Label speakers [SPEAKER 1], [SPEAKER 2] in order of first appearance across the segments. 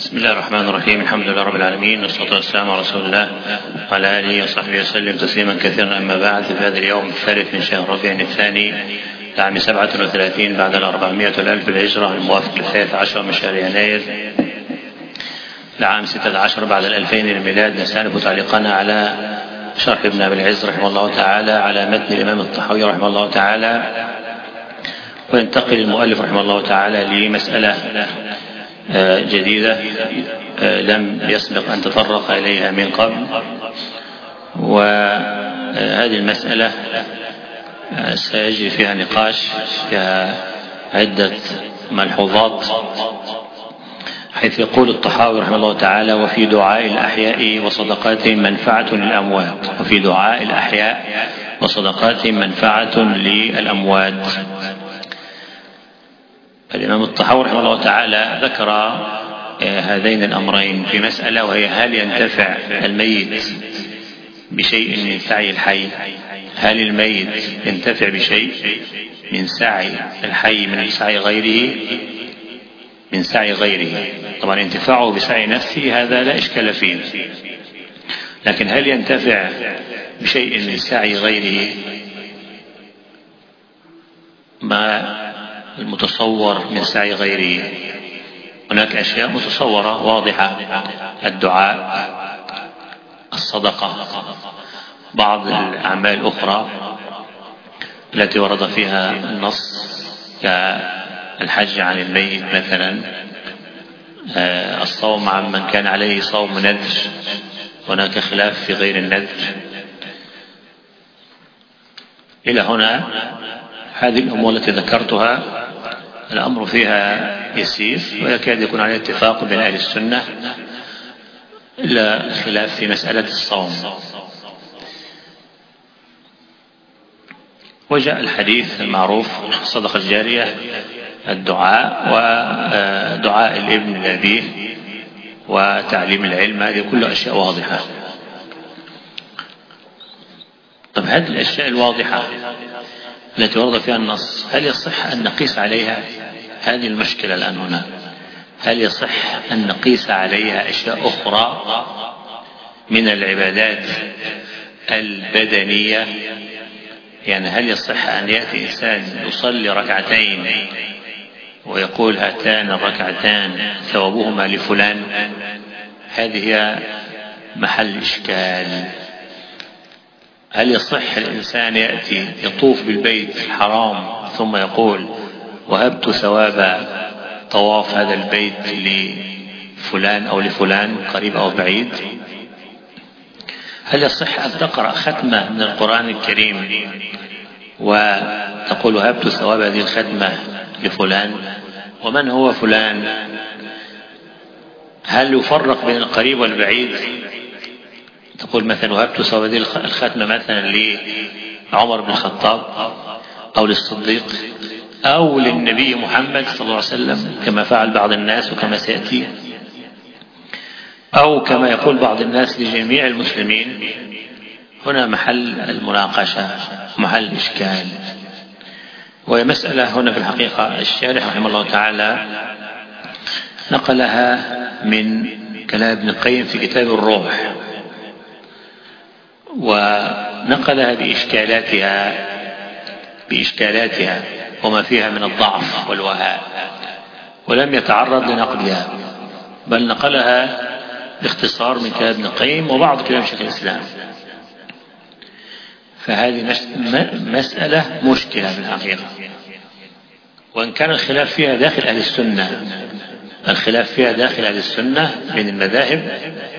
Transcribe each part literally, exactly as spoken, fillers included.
[SPEAKER 1] بسم الله الرحمن الرحيم. الحمد لله رب العالمين، والصلاة والسلام على رسول الله وعلى آله وصحبه وسلم تسليما كثيرا. أما بعد، في هذا اليوم الثالث من شهر ربيع الثاني لعام سبعة وثلاثين بعد الأربعمائة الألف الهجرة، الموافق للثالث عشر من شهر يناير لعام ستة عشر بعد الألفين للميلاد، نستأنف تعليقنا على شرح ابن أبي العز رحمه الله تعالى على متن الإمام الطحاوي رحمه الله تعالى، وينتقل المؤلف رحمه الله تعالى لمسألة جديدة لم يسبق أن تطرق إليها من قبل، وهذه المسألة سيجري فيها نقاش، فيها عدة ملحوظات، حيث يقول الطحاوي رحمه الله تعالى: وفي دعاء الأحياء وصدقاتهم منفعة للأموات. وفي دعاء الأحياء وصدقاتهم منفعة للأموات. الإمام الطحاوي رحمه الله تعالى ذكر هذين الأمرين في مسألة، وهي: هل ينتفع الميت بشيء من سعي الحي؟ هل الميت ينتفع بشيء من سعي الحي من سعي غيره من سعي غيره طبعا انتفاعه بسعي نفسه هذا لا إشكال فيه، لكن هل ينتفع بشيء من سعي غيره؟ ما المتصور من سعي غيره؟ هناك أشياء متصورة واضحة: الدعاء، الصدقة، بعض الأعمال الأخرى التي ورد فيها النص كالحج عن الميت مثلا، الصوم عن من كان عليه صوم نذر، هناك خلاف في غير النذر. إلى هنا هذه الأمور التي ذكرتها الأمر فيها يسير، ويكاد يكون عليه اتفاق بين أهل السنة، إلا خلاف في مسألة الصوم. وجاء الحديث المعروف: الصدقة الجارية، الدعاء، ودعاء الابن لأبيه، وتعليم العلم، هذه كلها أشياء واضحة. طب هذه الأشياء الواضحة التي ورد فيها النص، هل يصح أن نقيس عليها؟ هذه المشكلة الآن هنا. هل يصح أن نقيس عليها أشياء أخرى من العبادات البدنية؟ يعني هل يصح أن يأتي إنسان يصلي ركعتين ويقول: هاتان الركعتان ثوابهما لفلان؟ هذه هي محل إشكال. هل يصح الإنسان يأتي يطوف بالبيت الحرام ثم يقول: وهبت ثواب طواف هذا البيت لفلان أو لفلان قريب أو بعيد؟ هل يصح أن تقرأ ختمة من القرآن الكريم وتقول: وهبت ثواب هذه الختمة لفلان؟ ومن هو فلان؟ هل يفرق بين القريب والبعيد؟ تقول مثلا: وهبت ثواب هذه الختمة مثلا لعمر بن الخطاب أو للصديق أو للنبي محمد صلى الله عليه وسلم، كما فعل بعض الناس وكما سيأتي، أو كما يقول بعض الناس لجميع المسلمين. هنا محل المناقشة، محل إشكال. وهي مسألة هنا في الحقيقة الشارح رحمه الله تعالى نقلها من كلام ابن القيم في كتاب الروح، ونقلها بإشكالاتها بإشكالاتها وما فيها من الضعف والوهاء، ولم يتعرض لنقلها، بل نقلها باختصار من كلام ابن القيم وبعض كلام شيخ الإسلام. فهذه مسألة مشكلة في الحقيقة، وإن كان الخلاف فيها داخل أهل السنة الخلاف فيها داخل أهل السنة بين المذاهب.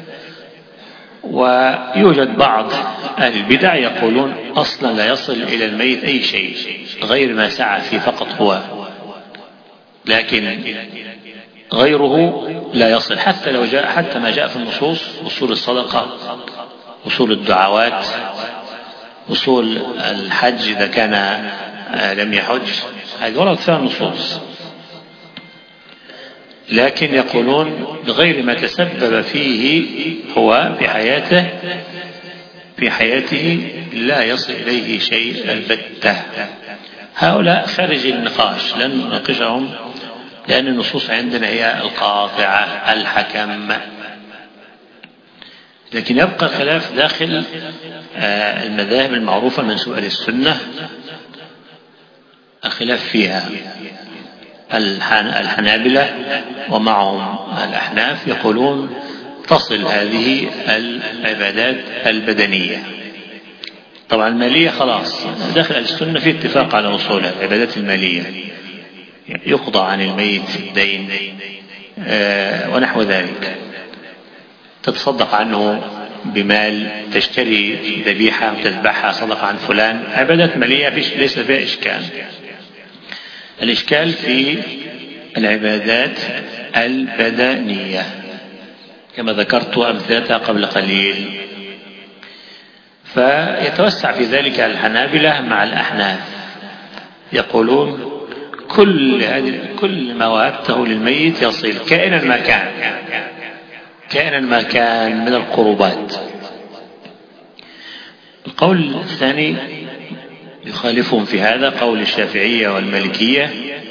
[SPEAKER 1] ويوجد بعض أهل البدع يقولون أصلا لا يصل إلى الميت أي شيء غير ما سعى فيه فقط هو، لكن غيره لا يصل، حتى لو جاء حتى ما جاء في النصوص: وصول الصدقة، وصول الدعوات، وصول الحج إذا كان لم يحج، هذه ورد فيها النصوص، لكن يقولون بغير ما تسبب فيه هو في حياته في حياته لا يصل إليه شيء البتة. هؤلاء خارج النقاش، لن نناقشهم لأن النصوص عندنا هي القاطعة الحكم. لكن يبقى خلاف داخل المذاهب المعروفة من سؤال السنة، الخلاف فيها. الحنابلة ومعهم الأحناف يقولون تصل هذه العبادات البدنية. طبعا المالية خلاص داخل السنة في اتفاق على أصولها. العبادات المالية يقضى عن الميت الدين ونحو ذلك، تتصدق عنه بمال، تشتري ذبيحة وتذبحها صدقة عن فلان، عبادات مالية ليس فيها إشكال. الإشكال في العبادات البدنية كما ذكرت أمثلتها قبل قليل. فيتوسع في ذلك الحنابلة مع الأحناف، يقولون كل كل ما وهبته للميت يصل كائنا ما كان، كائنا ما كان من القربات. القول الثاني يخالفهم في هذا قول الشافعية والمالكية،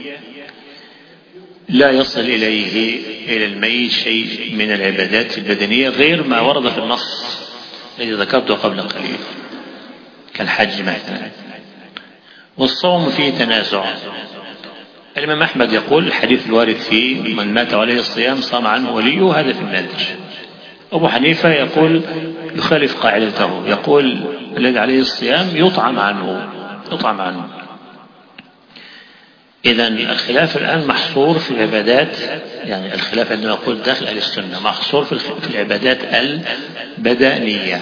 [SPEAKER 1] لا يصل إليه إلى الميت شيء من العبادات البدنية غير ما ورد في النص الذي ذكرته قبل قليل كالحج مثلا. والصوم فيه تنازع. الإمام أحمد يقول الحديث الوارد فيه من مات عليه الصيام صام عنه وليه، هذا في النادر. أبو حنيفة يقول يخالف قاعدته، يقول الذي عليه الصيام يطعم عنه يطعم عنه. إذن الخلاف الآن محصور في العبادات، يعني الخلاف عندما نقول داخل أهل السنة محصور في العبادات البدنية.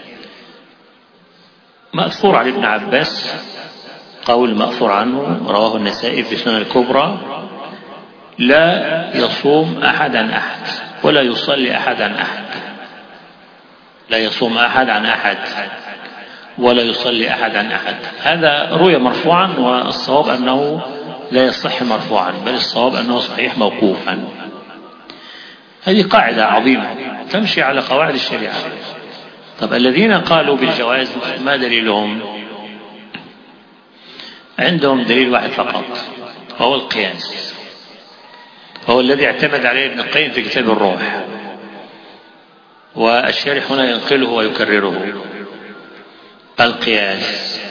[SPEAKER 1] مأثور عن ابن عباس قول مأثور عنه رواه النسائي في سنن الكبرى: لا يصوم أحد عن أحد ولا يصلي أحد عن أحد. لا يصوم أحد عن أحد ولا يصلي أحد عن أحد. هذا روي مرفوعا، والصواب أنه لا يصح مرفوعا، بل الصواب أنه صحيح موقوفا. هذه قاعدة عظيمة تمشي على قواعد الشريعة. طب الذين قالوا بالجواز ما دليلهم؟ عندهم دليل واحد فقط وهو القياس، وهو الذي اعتمد عليه ابن القيم في كتاب الروح، والشارح هنا ينقله ويكرره. القياس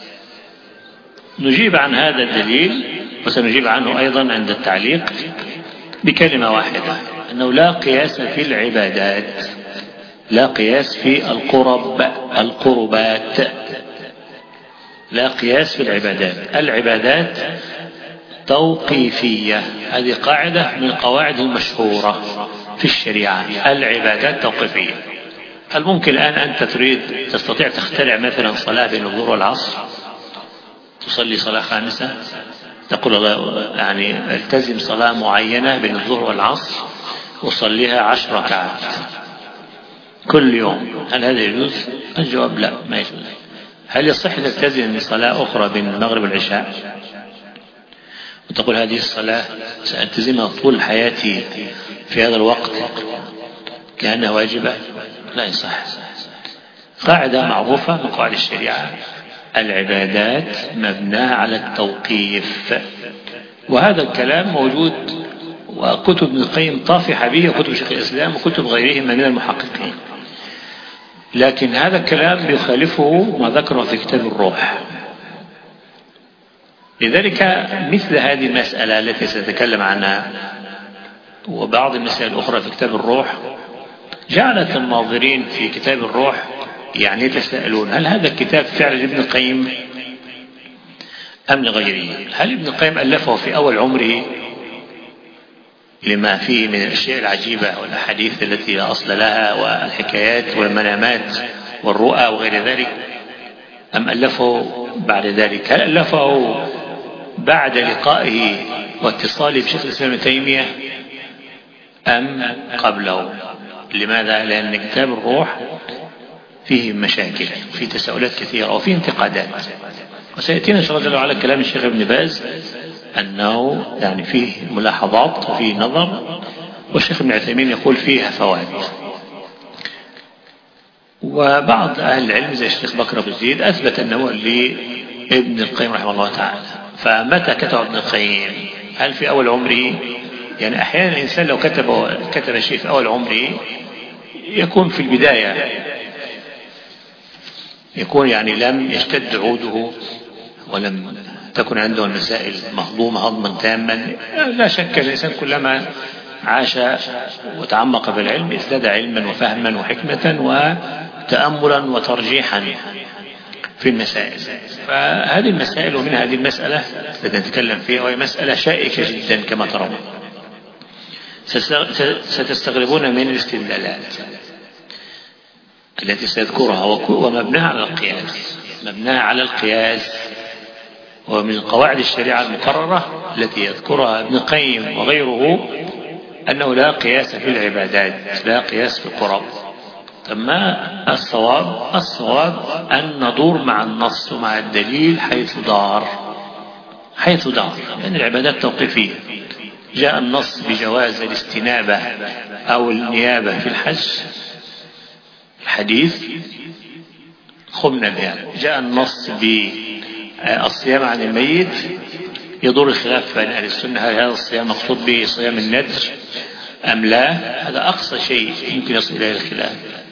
[SPEAKER 1] نجيب عن هذا الدليل، وسنجيب عنه أيضا عند التعليق بكلمة واحدة: أنه لا قياس في العبادات، لا قياس في القرب القربات، لا قياس في العبادات. العبادات توقيفية، هذه قاعدة من القواعد المشهورة في الشريعة. العبادات توقيفية. هل ممكن الآن أنت تريد تستطيع تخترع مثلا صلاة بين الظهر والعصر، تصلي صلاة خامسة، تقول الله يعني التزم صلاة معينة بين الظهر والعصر وصليها عشر ركعات كل يوم، هل هذا يجوز؟ الجواب لا، ما يجوز. هل يصح تلتزم صلاة أخرى بين المغرب والعشاء وتقول هذه الصلاة سألتزمها طول حياتي في هذا الوقت كأنها واجبة؟ لا يصح. قاعدة معروفة من قواعد الشريعة: العبادات مبناة على التوقيف. وهذا الكلام موجود، وكتب ابن القيم طافحة به، وكتب شيخ الإسلام وكتب غيرهم من المحققين. لكن هذا الكلام يخالفه ما ذكره في كتاب الروح. لذلك مثل هذه المسألة التي سنتكلم عنها وبعض المسائل الأخرى في كتاب الروح جعلت الناظرين في كتاب الروح يعني يتساءلون: هل هذا الكتاب فعلا ابن القيم أم لغيره؟ هل ابن القيم ألفه في أول عمره لما فيه من الأشياء العجيبة والأحاديث التي لا أصل لها والحكايات والمنامات والرؤى وغير ذلك، أم ألفه بعد ذلك؟ هل ألفه بعد لقائه واتصاله بشيخ الإسلام ابن تيمية أم قبله؟ لماذا؟ لأن كتاب الروح فيه مشاكل، فيه تساؤلات كثيرة وفيه انتقادات، وسيأتينا إن شاء الله على كلام الشيخ ابن باز أنه يعني فيه ملاحظات وفيه نظر، والشيخ ابن عثيمين يقول فيها فوائد. وبعض أهل العلم زي الشيخ بكر أبو زيد أثبت أنه لابن القيم رحمه الله تعالى. فمتى كتب ابن القيم؟ هل في أول عمره؟ يعني أحيانا الإنسان لو كتب كتب شيء في أول عمره يكون في البداية يكون يعني لم يشتد عوده ولم تكن عنده المسائل مهضومة هضما تاما. لا شك الإنسان كلما عاش وتعمق بالعلم ازداد علما وفهما وحكمة وتأملا وترجيحا في المسائل. فهذه المسائل ومن هذه المسألة التي نتكلم فيها وهي مسألة شائكة جدا كما ترون. ستستغربون من الاستدلالات التي سأذكرها ومبناها على القياس مبناها على القياس ومن قواعد الشريعة المقررة التي يذكرها ابن القيم وغيره أنه لا قياس في العبادات لا قياس في القرب. ما الصواب؟ الصواب أن ندور مع النص ومع الدليل حيث دار حيث دار لأن يعني العبادات توقيفية. جاء النص بجواز الاستنابة أو النيابة في الحج الحديث خمنا بها. جاء النص بالصيام عن الميت يدور الخلاف بين أهل السنة هل هذا الصيام مقصود به صيام الندر أم لا. هذا أقصى شيء يمكن يصل إليه الخلاف.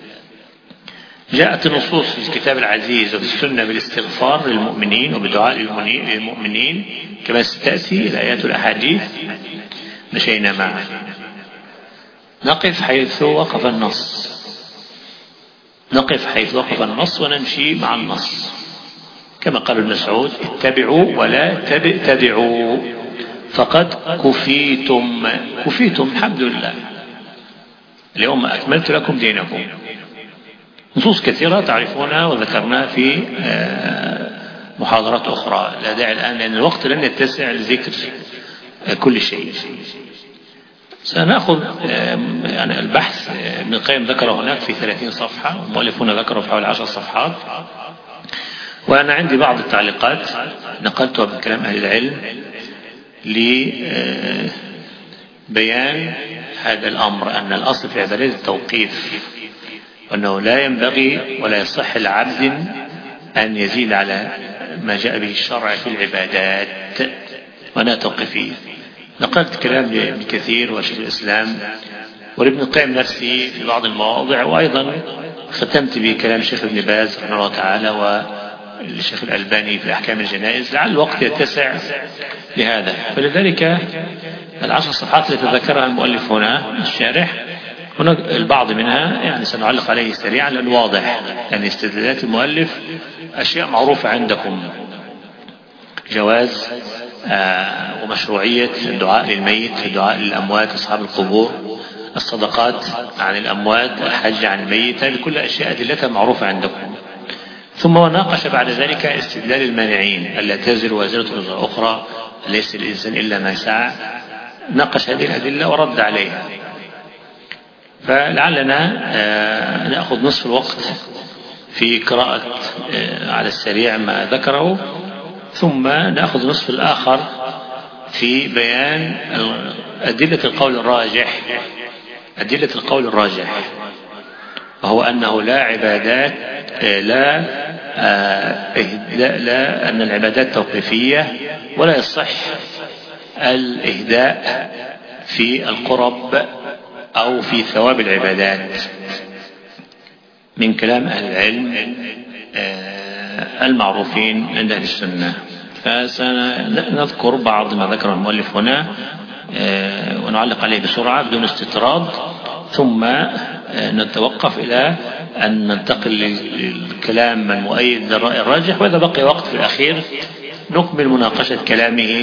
[SPEAKER 1] جاءت النصوص في الكتاب العزيز وفي السنة بالاستغفار للمؤمنين وبدعاء للمؤمنين كما ستأتي الآيات والأحاديث. مشينا معه نقف حيث وقف النص نقف حيث وقف النص ونمشي مع النص كما قال ابن مسعود اتبعوا ولا تبتدعوا فقد كفيتم كفيتم الحمد لله اليوم أكملت لكم دينكم. نصوص كثيرة تعرفونها وذكرناها في محاضرات أخرى لا داعي الآن لأن الوقت لن يتسع لذكر كل شيء. سنأخذ يعني البحث ابن القيم ذكره هناك في ثلاثين صفحة والمؤلفون ذكروا في حوالي عشر صفحات وأنا عندي بعض التعليقات نقلتها بكلام أهل العلم لبيان هذا الأمر أن الأصل في عبادات التوقيف وأنه لا ينبغي ولا يصح لعبد أن يزيد على ما جاء به الشرع في العبادات وأنا توقيفية. نقلت كلام لابن كثير وشيخ الإسلام ولابن القيم نفسه في بعض المواضع وأيضا ختمت بكلام الشيخ ابن باز رحمه الله تعالى والشيخ الألباني في أحكام الجنائز لعل الوقت يتسع لهذا. فلذلك العشر صفحات التي ذكرها المؤلف هنا الشارح هناك البعض منها يعني سنعلق عليه سريعا لأنه واضح يعني استدلالات المؤلف أشياء معروفة عندكم جواز آه ومشروعية الدعاء للميت الدعاء للأموات أصحاب القبور الصدقات عن الأموات الحج عن الميت كل أشياء أدلتها معروفة عندكم. ثم وناقش بعد ذلك استدلال المانعين ألا تزر وازرة وزر أخرى ليس الإنسان إلا ما سعى. ناقش هذه الأدلة ورد عليها. فلعلنا آه نأخذ نصف الوقت في قراءة آه على السريع ما ذكره ثم نأخذ نصف الآخر في بيان أدلة القول الراجح أدلة القول الراجح وهو أنه لا عبادات لا لا, لا أن العبادات توقيفية ولا يصح الإهداء في القرب أو في ثواب العبادات من كلام أهل العلم المعروفين عند أهل السنة. فسنذكر بعض ما ذكر المؤلف هنا ونعلق عليه بسرعة بدون استطراد ثم نتوقف إلى أن ننتقل للكلام المؤيد للرأي الراجح وإذا بقي وقت في الأخير نكمل مناقشة كلامه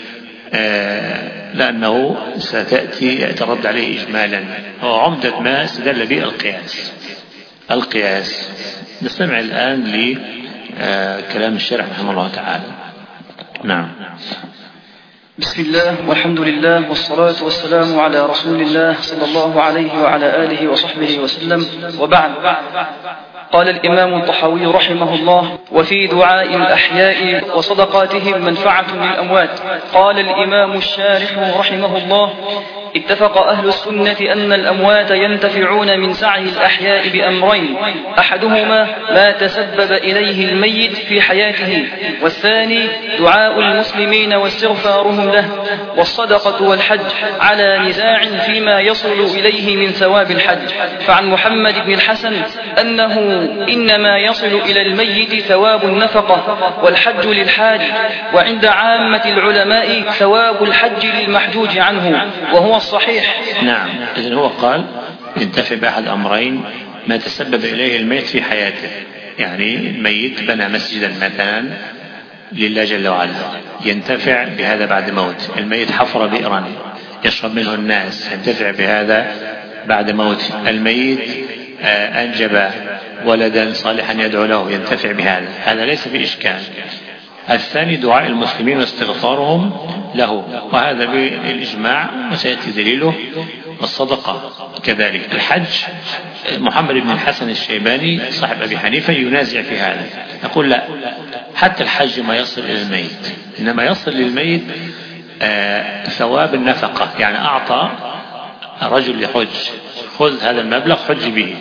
[SPEAKER 1] لأنه ستأتي يترد عليه إجمالا. وعمدة ما استدل به القياس القياس. نستمع الآن لكلام الشارح رحمه الله تعالى. نعم.
[SPEAKER 2] بسم الله والحمد لله والصلاة والسلام على رسول الله صلى الله عليه وعلى آله وصحبه وسلم وبعد. قال الإمام الطحاوي رحمه الله: وفي دعاء الأحياء وصدقاتهم منفعة للأموات. قال الإمام الشارح رحمه الله: اتفق أهل السنة أن الأموات ينتفعون من سعي الأحياء بأمرين: أحدهما ما تسبب إليه الميت في حياته، والثاني دعاء المسلمين واستغفارهم له، والصدقة والحج على نزاع فيما يصل إليه من ثواب الحج. فعن محمد بن الحسن أنه إنما يصل إلى الميت ثواب النفقة والحج للحاج، وعند عامة العلماء ثواب الحج للمحجوج عنه، وهو الصحيح.
[SPEAKER 1] نعم، إذن هو قال ينتفع بأحد أمرين: ما تسبب إليه الميت في حياته، يعني الميت بنى مسجدا مثلا لله جل وعلا، ينتفع بهذا بعد موت. الميت حفر بئرا يشرب منه الناس، ينتفع بهذا بعد موت. الميت أنجب ولدا صالحا يدعو له، ينتفع بهذا، هذا ليس بإشكال. الثاني دعاء المسلمين واستغفارهم له، وهذا بالإجماع وسيأتي دليله. والصدقة كذلك. الحج، محمد بن الحسن الشيباني صاحب أبي حنيفة ينازع في هذا، يقول لا، حتى الحج ما يصل إلى الميت، إنما يصل للميت آه ثواب النفقة، يعني أعطى رجل يحج، خذ هذا المبلغ حج به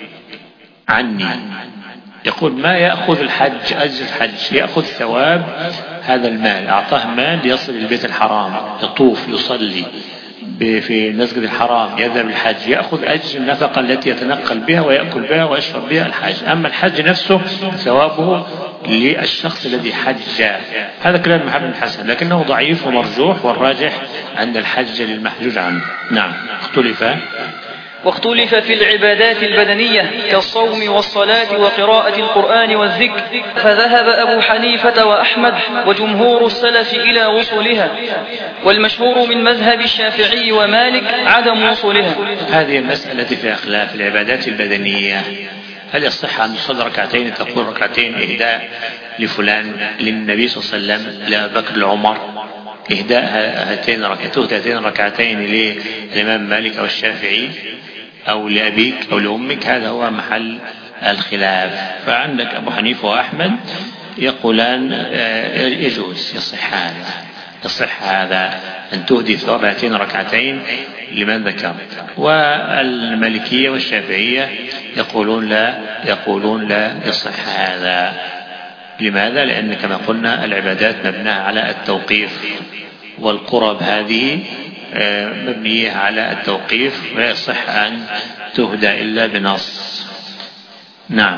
[SPEAKER 1] عني. يقول ما يأخذ الحج أجر الحج، يأخذ ثواب هذا المال، أعطاه مال يصل البيت الحرام، يطوف يصلي في المسجد الحرام، يذهب الحج، يأخذ أجر النفقة التي يتنقل بها ويأكل بها ويشرب بها الحج. أما الحج نفسه ثوابه للشخص الذي حج. هذا كلام محمد بن الحسن، لكنه ضعيف ومرجوح، والراجح أن الحج للمحجوج عنه. نعم. اختلف
[SPEAKER 2] واختلف في العبادات البدنية كالصوم والصلاة وقراءة القرآن والذكر، فذهب أبو حنيفة وأحمد وجمهور السلف إلى وصولها، والمشهور من مذهب الشافعي ومالك عدم وصولها.
[SPEAKER 1] هذه المسألة في خلاف العبادات البدنية. هل يصح أن تصلي ركعتين تقول ركعتين إهداء لفلان للنبي صلى الله عليه وسلم لأبي بكر العمر، إهداء هاتين ركعتين ركعتين للإمام مالك أو الشافعي أو لأبيك أو لأمك؟ هذا هو محل الخلاف. فعندك أبو حنيفة وأحمد يقولان يجوز، يصح هذا، يصح هذا أن تهدي ثواب هاتين ركعتين لمن ذكر. والمالكية والشافعية يقولون لا، يقولون لا يصح هذا. لماذا؟ لأن كما قلنا العبادات مبناها على التوقيف، والقرب هذه مبنية على التوقيف، لا يصح أن تهدى إلا بنص. نعم.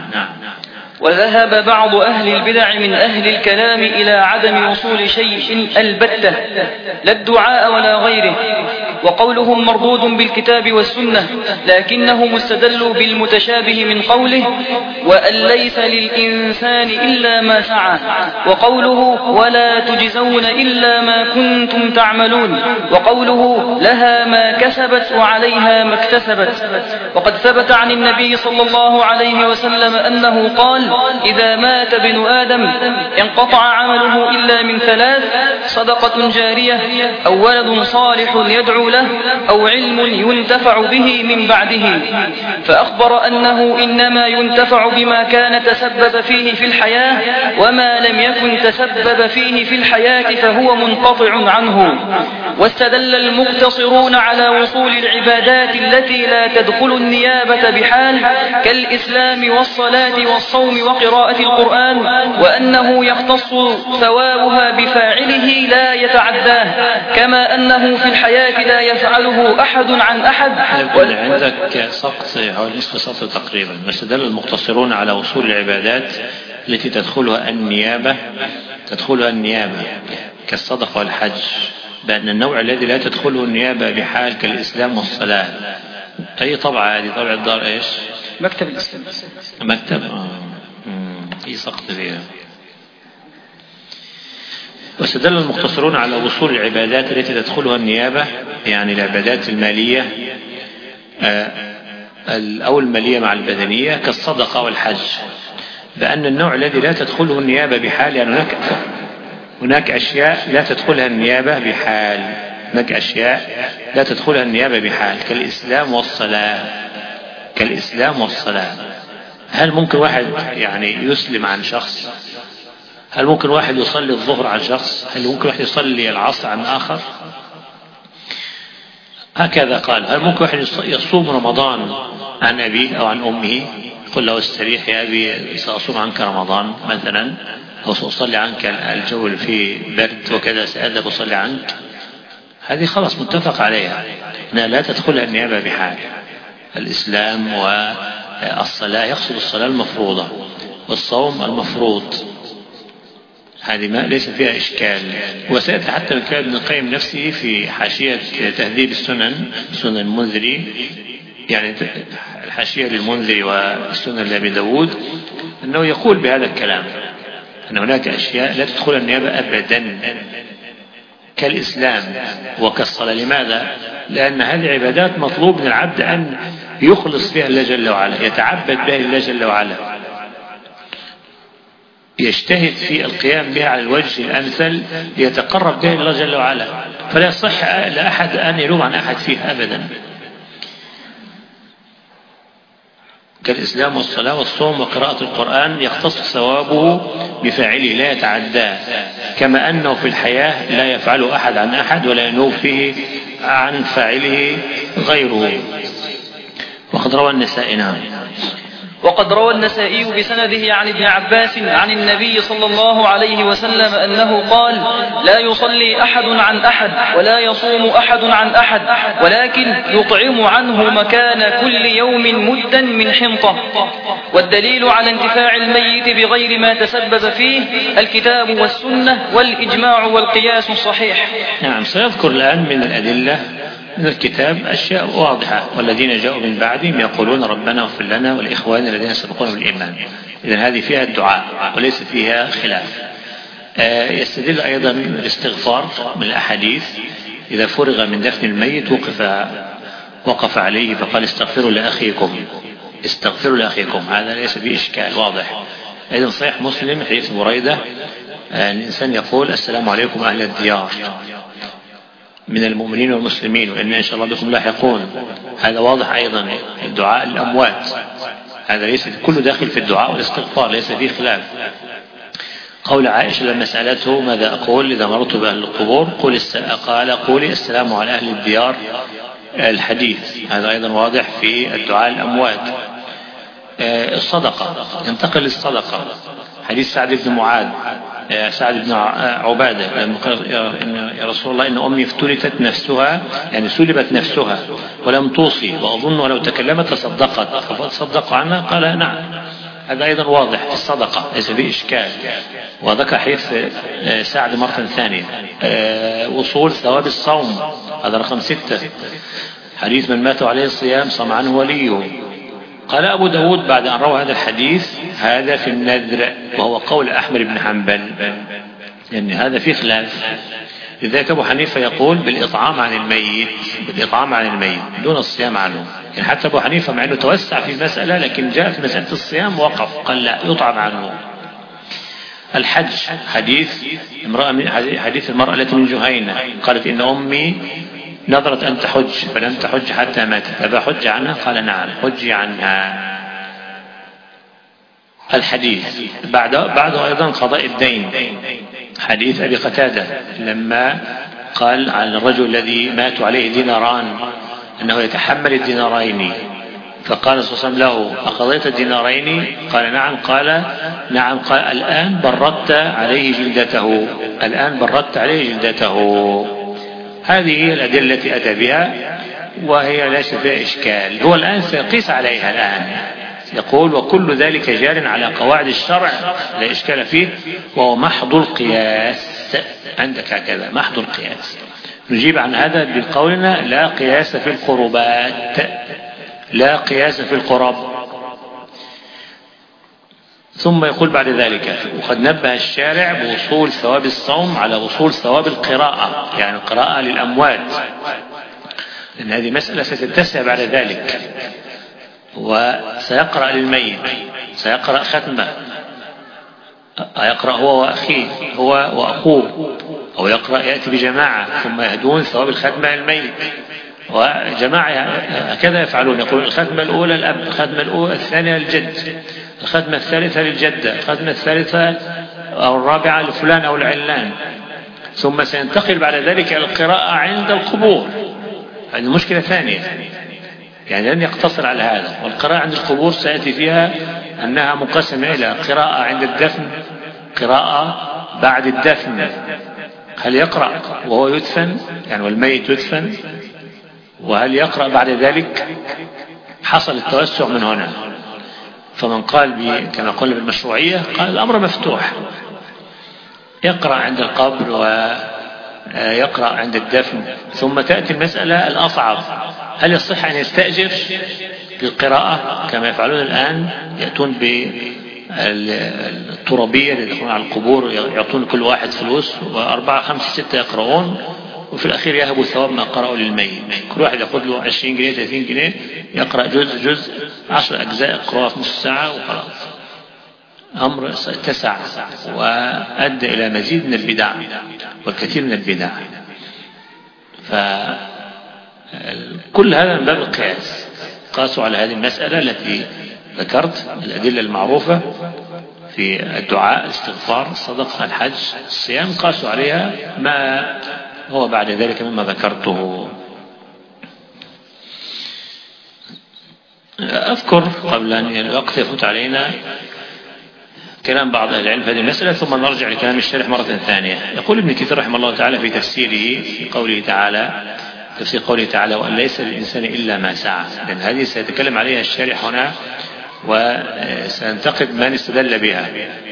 [SPEAKER 2] وذهب بعض أهل البدع من أهل الكلام إلى عدم وصول شيء البتة، لا الدعاء ولا غيره، وقولهم مردود بالكتاب والسنة، لكنهم استدلوا بالمتشابه من قوله وأن ليس للإنسان إلا ما سعى، وقوله ولا تجزون إلا ما كنتم تعملون، وقوله لها ما كسبت وعليها ما اكتسبت. وقد ثبت عن النبي صلى الله عليه وسلم أنه قال إذا مات ابن آدم انقطع عمله إلا من ثلاث: صدقة جارية، أو ولد صالح يدعو له، أو علم ينتفع به من بعده. فأخبر أنه إنما ينتفع بما كان تسبب فيه في الحياة، وما لم يكن تسبب فيه في الحياة فهو منقطع عنه. واستدل المقتصرون على وصول العبادات التي لا تدخل النيابة بحال كالإسلام والصلاة والصوم وقراءة القرآن، وأنه يختص ثوابها بفاعله لا يتعداه، كما أنه في الحياة لا يفعله أحد عن أحد.
[SPEAKER 1] عندك سقط حوالي نصف سطر تقريبا. واستدل المقتصرون على وصول العبادات التي تدخلها النيابة تدخلها النيابة كالصدقة والحج بأن النوع الذي لا تدخله النيابة بحال كالإسلام والصلاة. أي طبعة هذه؟ طبعة الدار إيش؟
[SPEAKER 2] مكتب الإسلام.
[SPEAKER 1] مكتب آه. أي سقط فيها. واستدل المقتصرون على وصول العبادات التي تدخلها النيابة، يعني العبادات المالية أو المالية مع البدنية كالصدقة والحج، بأن النوع الذي لا تدخله النيابة بحال، يعني هناك هناك أشياء لا تدخلها النيابة بحال، هناك أشياء لا تدخلها النيابة بحال كالإسلام والصلاة، كالإسلام والصلاة. هل ممكن واحد يعني يسلم عن شخص؟ هل ممكن واحد يصلي الظهر عن شخص؟ هل ممكن واحد يصلي العصر عن آخر؟ هكذا قال. هل ممكن واحد يصوم رمضان عن أبيه أو عن أمه؟ قل له استريح يا أبي سأصوم عنك رمضان مثلا، أو سأصلي عنك الجو في برد وكذا سأذهب أصلي عنك. هذه خلاص متفق عليها أنها لا تدخلها النيابة بحال. الإسلام والصلاة يقصد الصلاة المفروضة والصوم المفروض، هذه ما ليس فيها إشكال. وسيأتي حتى من كلام ابن القيم نفسه في حاشية تهذيب السنن، سنن المنذري، يعني الحاشية للمنذري والسنن لأبي داود، أنه يقول بهذا الكلام أن هناك أشياء لا تدخل النيابة أبدا كالإسلام وكالصلاة. لماذا؟ لأن هذه عبادات مطلوب من العبد أن يخلص فيها الله جل وعلا، يتعبد بها الله جل وعلا، يجتهد في القيام بها على الوجه الأمثل ليتقرب بها الله جل وعلا، فلا يصح لأحد أن يلوم عن أحد فيها أبدا. كالإسلام والصلاة والصوم وقراءة القرآن يختص ثوابه بفاعله لا يتعداه، كما أنه في الحياة لا يفعله أحد عن أحد ولا ينوب فيه عن فاعله غيره. وقد روى النسائي نعم
[SPEAKER 2] وقد روى النسائي بسنده عن ابن عباس عن النبي صلى الله عليه وسلم أنه قال: لا يصلي أحد عن أحد ولا يصوم أحد عن أحد، ولكن يطعم عنه مكان كل يوم مدا من حنطة. والدليل على انتفاع الميت بغير ما تسبب فيه الكتاب والسنة والإجماع والقياس الصحيح.
[SPEAKER 1] نعم. سيذكر الآن من الأدلة من الكتاب أشياء واضحة: والذين جاءوا من بعدهم يقولون ربنا اغفر لنا والإخوان الذين سبقونا بالإيمان. إذن هذه فيها الدعاء وليس فيها خلاف. يستدل أيضا الاستغفار من الأحاديث: إذا فرغ من دفن الميت وقف وقف عليه فقال استغفروا لأخيكم، استغفروا لأخيكم. هذا ليس فيه إشكال، واضح. أيضا صحيح مسلم حديث بريدة الإنسان يقول السلام عليكم أهل الديار من المؤمنين والمسلمين وإن إن شاء الله بكم لاحقون. هذا واضح. أيضا الدعاء الأموات هذا ليس كله داخل في الدعاء والاستغفار، ليس فيه خلاف. قول عائشة لما سألته ماذا أقول إذا مررت بأهل القبور قال قولي السلام على أهل الديار، الحديث هذا أيضا واضح في الدعاء الأموات. الصدقة، ينتقل للصدقة، حديث سعد بن معاذ سعد بن عبادة لما قال يا رسول الله إن أمي افتلتت نفسها، يعني سلبت نفسها ولم توصي وأظن ولو تكلمت تصدقت فتصدق عنها، قال نعم. هذا أيضا واضح في الصدقة ليس فيه إشكال. وذكر حديث سعد مرة ثانية. وصول ثواب الصوم هذا رقم ستة، حديث من مات عليه الصيام صام عنه وليه. قال أبو داود بعد أن روى هذا الحديث هذا في النذر، وهو قول أحمد بن حنبل، يعني هذا فيه خلاف. لذلك أبو حنيفة يقول بالإطعام عن الميت، بالإطعام عن الميت دون الصيام عنه. يعني حتى أبو حنيفة مع أنه توسع في المسألة لكن جاء في مسألة الصيام وقف، قال لا يطعم عنه. الحج، حديث امرأة حديث المرأة التي من جهينة قالت إن أمي نظرت أن تحج فلم تحج حتى ماتت أبا حج عنها، قال نعم حجي عنها. الحديث بعد بعده أيضا قضاء الدين، حديث أبي قتادة لما قال عن الرجل الذي مات عليه ديناران أنه يتحمل الدينارين، فقال صلى الله عليه وسلم له أقضيت الدينارين؟ قال نعم. قال نعم. قال الآن بردت عليه جلدته، الآن بردت عليه جلدته. هذه هي الأدلة التي أتى بها وهي ليس فيها إشكال. هو الآن سيقيس عليها الآن، يقول وكل ذلك جار على قواعد الشرع لا إشكال فيه وهو محض القياس. عندك هكذا محض القياس. نجيب عن هذا بقولنا لا قياس في القربات، لا قياس في القرب. ثم يقول بعد ذلك وقد نبه الشارع بوصول ثواب الصوم على وصول ثواب القراءة، يعني القراءة للأموات، لأن هذه مسألة ستتسع بعد ذلك. وسيقرأ للميت، سيقرأ ختمة، يقرأ هو وأخيه هو وأخوه، أو يقرأ يأتي بجماعة ثم يهدون ثواب الختمة للميت. وجماعة هكذا يفعلون، يقولون الختمة الأولى الأب، الختمة الأولى الثانية للجد، الختمة الثالثة للجدة، الختمة الثالثة أو الرابعة لفلان أو العلان. ثم سينتقل بعد ذلك إلى القراءة عند القبور، هذه مشكلة ثانية، يعني لن يقتصر على هذا. والقراءة عند القبور سيأتي فيها أنها مقسمة إلى قراءة عند الدفن، قراءة بعد الدفن. هل يقرأ وهو يدفن يعني والميت يدفن، وهل يقرأ بعد ذلك؟ حصل التوسع من هنا. فمن قال كما قلنا بالمشروعية قال الأمر مفتوح، يقرأ عند القبر ويقرأ عند الدفن. ثم تأتي المسألة الأصعب، هل يصح أن يستأجر للقراءة كما يفعلون الآن؟ يأتون بالترابية اللي يدخلون على القبور، يعطون كل واحد فلوس وأربعة خمسة ستة يقرؤون، وفي الأخير يهبوا ثواب ما قرأوا للميت. كل واحد يأخذ له عشرين جنيه ثلاثين جنيه، يقرأ جزء جزء عشر أجزاء يقرأها في نصف ساعة وخلاص. أمر اتسع وأدى إلى مزيد من البدع والكثير من البدع. فكل هذا من باب القياس. قاسوا على هذه المسألة التي ذكرت الأدلة المعروفة في الدعاء، الاستغفار، الصدقة، الحج، الصيام، قاسوا عليها ما هو بعد ذلك مما ذكرته. أذكر قبل أن الوقت يفوت علينا كلام بعض أهل العلم في هذه المسألة، ثم نرجع لكلام الشارح مرة ثانية. يقول ابن كثير رحمه الله تعالى في تفسيره في قوله تعالى، تفسير قوله تعالى وأن ليس للإنسان إلا ما سعى، لأن هذه سيتكلم عليها الشارح هنا وسننتقد من استدل بها.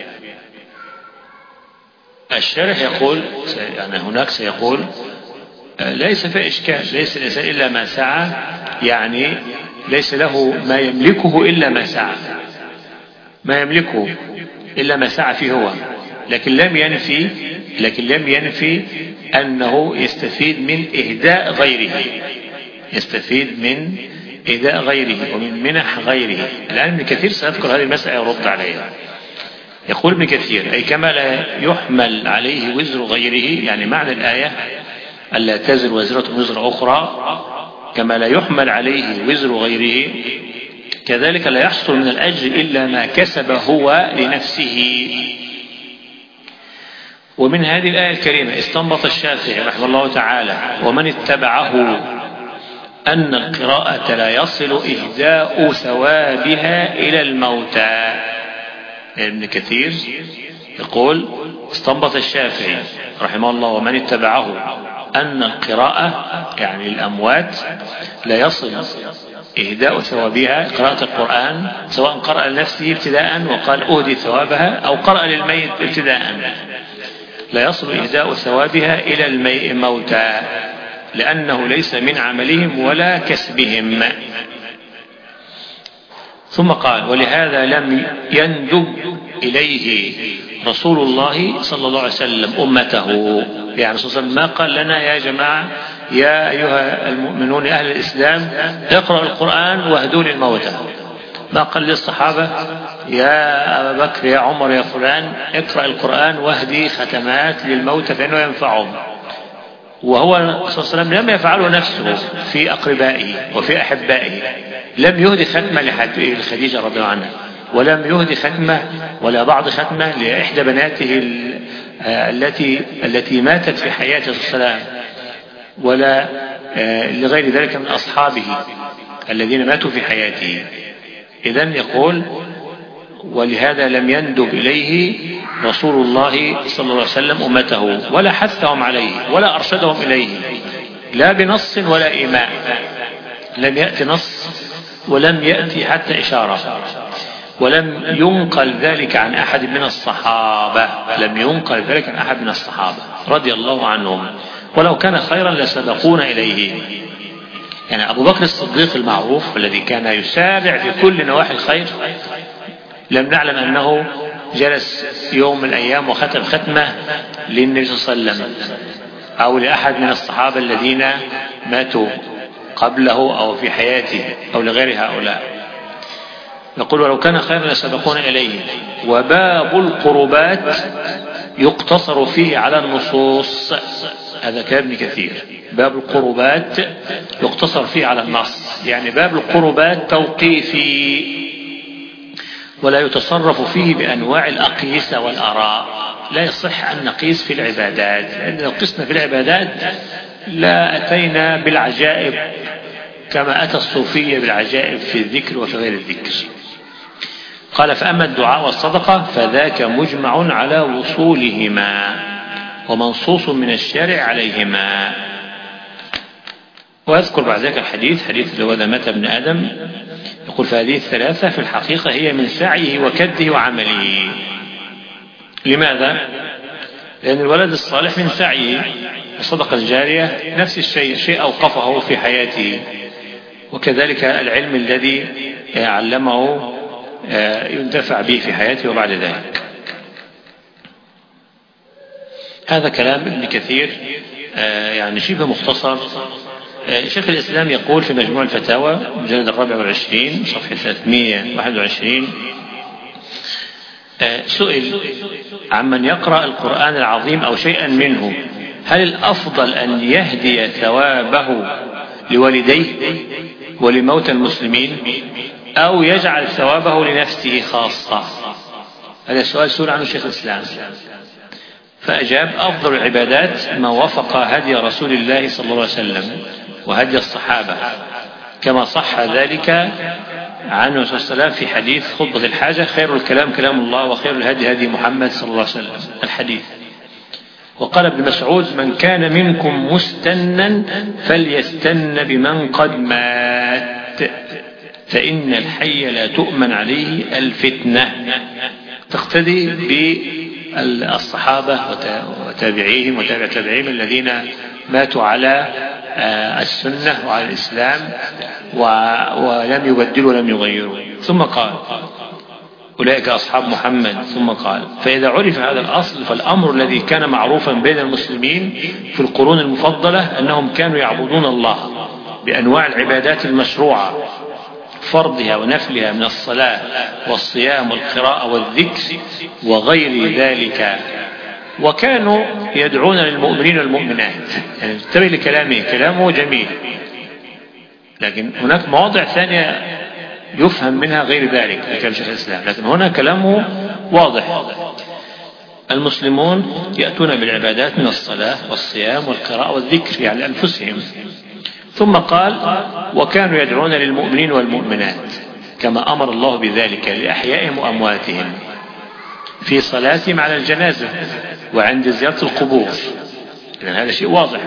[SPEAKER 1] الشارح يقول يعني هناك سيقول ليس في إشكال، ليس الإنسان إلا ما سعى، يعني ليس له ما يملكه إلا ما سعى، ما يملكه إلا ما سعى فيه هو، لكن لم ينفي لكن لم ينفي أنه يستفيد من إهداء غيره، يستفيد من إهداء غيره ومن منح غيره. الآن ابن كثير سيذكر هذه المسألة يرد عليها. يقول ابن كثير أي كما لا يحمل عليه وزر غيره، يعني معنى الآية ألا تزر وزرة وزر أخرى، كما لا يحمل عليه وزر غيره كذلك لا يحصل من الأجر إلا ما كسب هو لنفسه. ومن هذه الآية الكريمة استنبط الشافعي رحمه الله تعالى ومن اتبعه أن القراءة لا يصل إهداء ثوابها إلى الموتى. ابن كثير يقول استنبط الشافعي رحمه الله ومن اتبعه أن القراءة يعني الأموات لا يصل إهداء ثوابها، قراءة القرآن سواء قرأ لنفسه ابتداء وقال أهدي ثوابها أو قرأ للميت ابتداء، لا يصل إهداء ثوابها إلى الموتى لأنه ليس من عملهم ولا كسبهم. ثم قال ولهذا لم يندب إليه رسول الله صلى الله عليه وسلم أمته، يعني رسول الله ما قال لنا يا جماعة يا أيها المؤمنون أهل الإسلام اقرأوا القرآن واهدوا للموتى، ما قال للصحابة يا أبا بكر يا عمر يا فلان اقرأ القرآن واهدي ختمات للموتى فإنه ينفعهم. وهو صلى الله عليه وسلم لم يفعله نفسه في أقربائه وفي أحبائه، لم يهدي ختمة لخديجة رضي الله عنها، ولم يهدي ختمة ولا بعض ختمة لإحدى بناته التي التي ماتت في حياته صلى الله عليه وسلم، ولا لغير ذلك من أصحابه الذين ماتوا في حياته. إذن يقول ولهذا لم يندب إليه رسول الله صلى الله عليه وسلم أمته ولا حثهم عليه ولا أرشدهم إليه لا بنص ولا إيماء، لم يأتي نص ولم يأتي حتى إشارة، ولم ينقل ذلك عن أحد من الصحابة، لم ينقل ذلك عن أحد من الصحابة رضي الله عنهم، ولو كان خيرا لسبقونا إليه. يعني أبو بكر الصديق المعروف الذي كان يسارع في كل نواحي الخير لم نعلم أنه جلس يوم من الأيام وختم ختمة للنبي صلى الله عليه وسلم أو لأحد من الصحابة الذين ماتوا قبله أو في حياته أو لغير هؤلاء. نقول ولو كان خيرا لسبقونا إليه. وباب القربات يقتصر فيه على النصوص، هذا كلام ابن كثير. باب القربات يقتصر فيه على النص، يعني باب القربات توقيفي ولا يتصرف فيه بأنواع الأقيسة والآراء. لا يصح أن نقيس في العبادات، لأن لو قسنا في العبادات لا أتينا بالعجائب كما أتى الصوفية بالعجائب في الذكر وفي غير الذكر. قال فأما الدعاء والصدقة فذاك مجمع على وصولهما ومنصوص من الشارع عليهما. وأذكر بعد ذلك الحديث حديث اللي هو إذا مات ابن آدم يقول فهذه الثلاثة في الحقيقة هي من سعيه وكده وعمله. لماذا؟ لأن الولد الصالح من سعيه، الصدقة الجارية نفس الشيء، شيء أوقفه في حياته، وكذلك العلم الذي علمه ينتفع به في حياته وبعد ذلك. هذا كلام ابن كثير يعني شبه مختصر. شيخ الإسلام يقول في مجموع الفتاوى مجلد الرابع والعشرين صفحة ثلاثمائة وواحد وعشرين سئل عمن يقرأ القرآن العظيم أو شيئا منه هل الأفضل أن يهدي ثوابه لوالديه ولموتى المسلمين أو يجعل ثوابه لنفسه خاصة؟ هذا السؤال سئل عنه شيخ الإسلام، فأجاب أفضل العبادات ما وافق هدي رسول الله صلى الله عليه وسلم وهدي الصحابة، كما صح ذلك عنه صلى الله عليه وسلم في حديث خطبة الحاجة خير الكلام كلام الله وخير الهدي هدي محمد صلى الله عليه وسلم الحديث. وقال ابن مسعود من كان منكم مستنا فليستن بمن قد مات فإن الحي لا تؤمن عليه الفتنة. تقتدي بالصحابة وتابعيهم وتابع تابعيهم الذين ماتوا على السنة وعلى الإسلام ولم يبدلوا ولم يغيروا. ثم قال أولئك أصحاب محمد. ثم قال فإذا عرف هذا الأصل فالأمر الذي كان معروفا بين المسلمين في القرون المفضلة أنهم كانوا يعبدون الله بأنواع العبادات المشروعة فرضها ونفلها من الصلاة والصيام والقراءة والذكر وغير ذلك، وكانوا يدعون للمؤمنين والمؤمنات. يعني انتبه لكلامه، كلامه جميل، لكن هناك مواضع ثانية يفهم منها غير ذلك لكلام شيخ الإسلام، لكن هنا كلامه واضح. المسلمون يأتون بالعبادات من الصلاة والصيام والقراءة والذكر يعني أنفسهم. ثم قال وكانوا يدعون للمؤمنين والمؤمنات كما أمر الله بذلك لأحيائهم وأمواتهم في صلاتهم على الجنازة وعند زيارة القبور، لأن هذا شيء واضح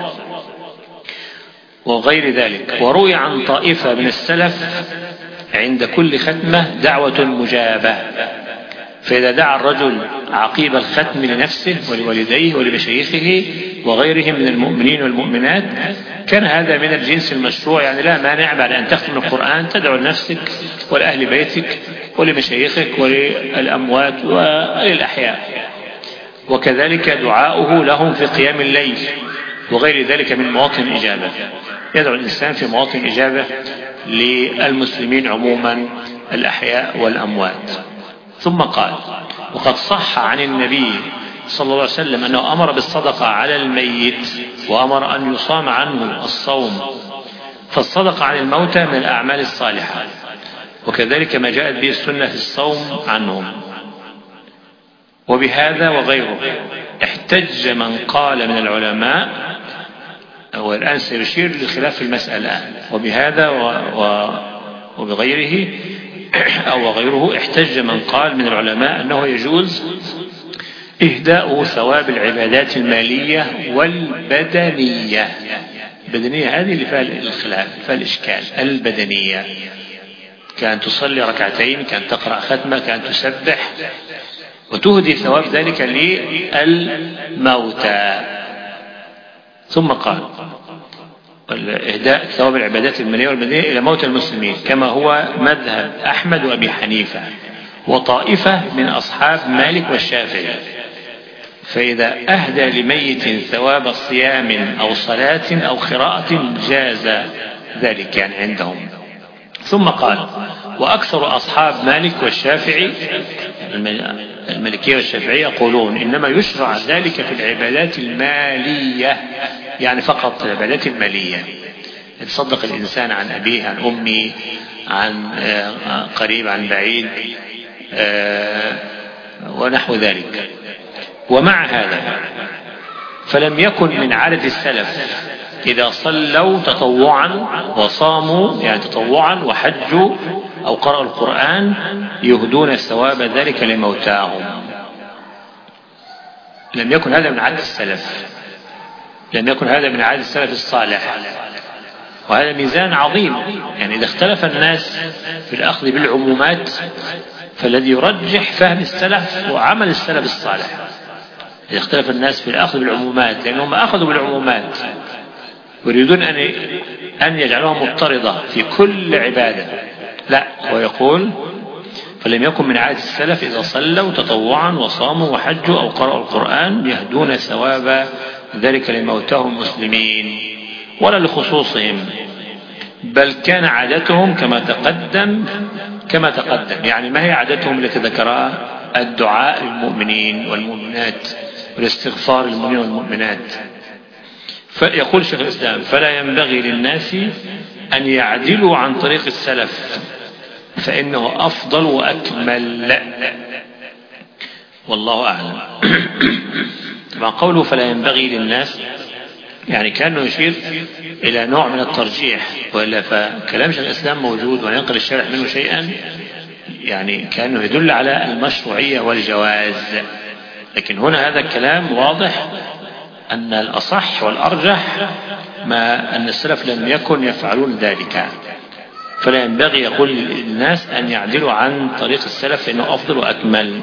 [SPEAKER 1] وغير ذلك. وروي عن طائفة من السلف عند كل ختمة دعوة مجابة، فإذا دعا الرجل عقيب الختم لنفسه ولوالديه ولمشايخه وغيرهم من المؤمنين والمؤمنات كان هذا من الجنس المشروع، يعني لا مانع بعد أن تختم القرآن تدعو لنفسك ولأهل بيتك ولمشايخك وللأموات وللأحياء، وكذلك دعاؤه لهم في قيام الليل وغير ذلك من مواطن الإجابة. يدعو الإنسان في مواطن الإجابة للمسلمين عموما الأحياء والأموات. ثم قال وقد صح عن النبي صلى الله عليه وسلم أنه أمر بالصدقة على الميت وأمر أن يصام عنه الصوم، فالصدقة عن الموتى من الأعمال الصالحة، وكذلك ما جاءت به السنة في الصوم عنهم. وبهذا وغيره احتج من قال من العلماء، والآن سيشير لخلاف المسألة، وبهذا وبغيره أو غيره احتج من قال من العلماء أنه يجوز إهداء ثواب العبادات المالية والبدنية. البدنية هذه اللي فيها الخلاف، فيها الإشكال. البدنية كان تصلي ركعتين، كان تقرأ ختمة، كان تسبح، وتهدي ثواب ذلك للموتى. ثم قال إهداء ثواب العبادات المالية والبدنية إلى موتى المسلمين كما هو مذهب أحمد وأبي حنيفة وطائفة من أصحاب مالك والشافعي. فإذا أهدى لميت ثواب صيام أو صلاة أو قراءة جاز ذلك يعني عندهم. ثم قال وأكثر أصحاب مالك والشافعي المالكية والشافعية يقولون إنما يشرع ذلك في العبادات المالية، يعني فقط العبادات المالية، يتصدق الإنسان عن أبيه عن أمه عن قريب عن بعيد ونحو ذلك. ومع هذا فلم يكن من عادة السلف إذا صلوا تطوعا وصاموا يعني تطوعا وحجوا أو قرأوا القرآن يهدون ثواب ذلك لموتاهم. لم يكن هذا من عادة السلف، لم يكن هذا من عادة السلف الصالح، وهذا ميزان عظيم. يعني إذا اختلف الناس في الأخذ بالعمومات فالذي يرجح فهم السلف وعمل السلف الصالح. إذا اختلف الناس في الأخذ بالعمومات لأنهم أخذوا بالعمومات يريدون أن أن يجعلوها مضطردة في كل عبادة، لا، هو يقول فلم يكن من عادة السلف إذا صلوا تطوعا وصاموا وحجوا أو قرأوا القرآن يهدون ثواب ذلك لموتاهم مسلمين ولا لخصوصهم، بل كان عادتهم كما تقدم كما تقدم. يعني ما هي عادتهم التي ذكرها؟ الدعاء للمؤمنين والمؤمنات والاستغفار للمؤمنين والمؤمنات. فيقول شيخ الإسلام فلا ينبغي للناس أن يعدلوا عن طريق السلف فإنه أفضل وأكمل، والله أعلم. مع قوله فلا ينبغي للناس يعني كأنه يشير إلى نوع من الترجيح، وإلا فكلام شيخ الإسلام موجود وينقل الشارح منه شيئا يعني كأنه يدل على المشروعية والجواز. لكن هنا هذا الكلام واضح أن الأصح والأرجح ما أن السلف لم يكن يفعلون ذلك، فلا ينبغي يقول للناس أن يعدلوا عن طريق السلف فإنه أفضل وأكمل.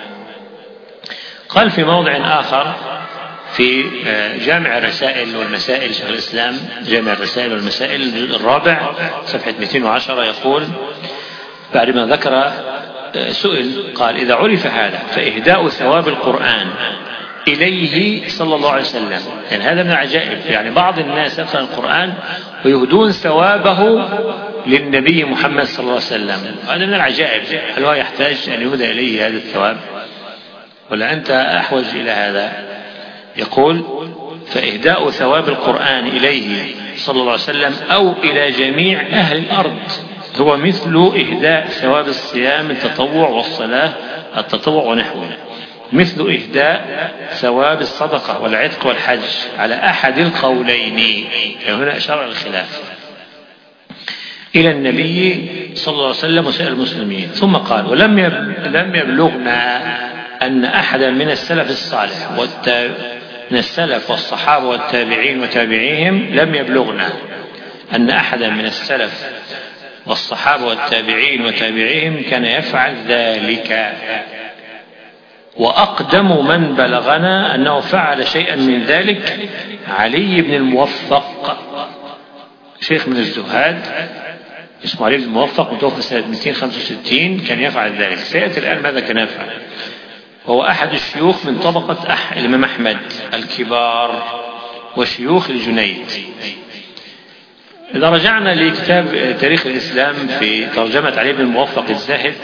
[SPEAKER 1] قال في موضع آخر في جامع الرسائل والمسائل شيخ الإسلام، جامع الرسائل والمسائل الجزء الرابع صفحة مئتين وعشرة، يقول بعد ما ذكر سئل قال إذا عرف هذا فإهداء ثواب القرآن إليه صلى الله عليه وسلم، يعني هذا من العجائب. يعني بعض الناس يقرأ القرآن ويهدون ثوابه للنبي محمد صلى الله عليه وسلم، هذا من العجائب. هل هو يحتاج أن يهدى إليه هذا الثواب ولا أنت أحوج إلى هذا؟ يقول فإهداء ثواب القرآن إليه صلى الله عليه وسلم أو إلى جميع أهل الأرض هو مثل إهداء ثواب الصيام التطوع والصلاة التطوع ونحوه، مثل إهداء ثواب الصدقة والعتق والحج على أحد القولين. يعني هنا أشار الخلاف إلى النبي صلى الله عليه وسلم وسائر المسلمين. ثم قال ولم لم يبلغنا أن أحدا من السلف الصالح من السلف والصحابة والتابعين وتابعيهم لم يبلغنا أن أحدا من السلف والصحابة والتابعين وتابعيهم كان يفعل ذلك، وأقدم من بلغنا أنه فعل شيئا من ذلك علي بن الموفق، شيخ من الزهاد اسمه علي بن الموفق متوفى سنة مئتين وخمسة وستين، كان يفعل ذلك. سيأتي الآن ماذا كان يفعل. وهو أحد الشيوخ من طبقة أح... الإمام أحمد الكبار وشيوخ الجنيد. إذا رجعنا لكتاب تاريخ الإسلام في ترجمة علي بن الموفق الزاهد،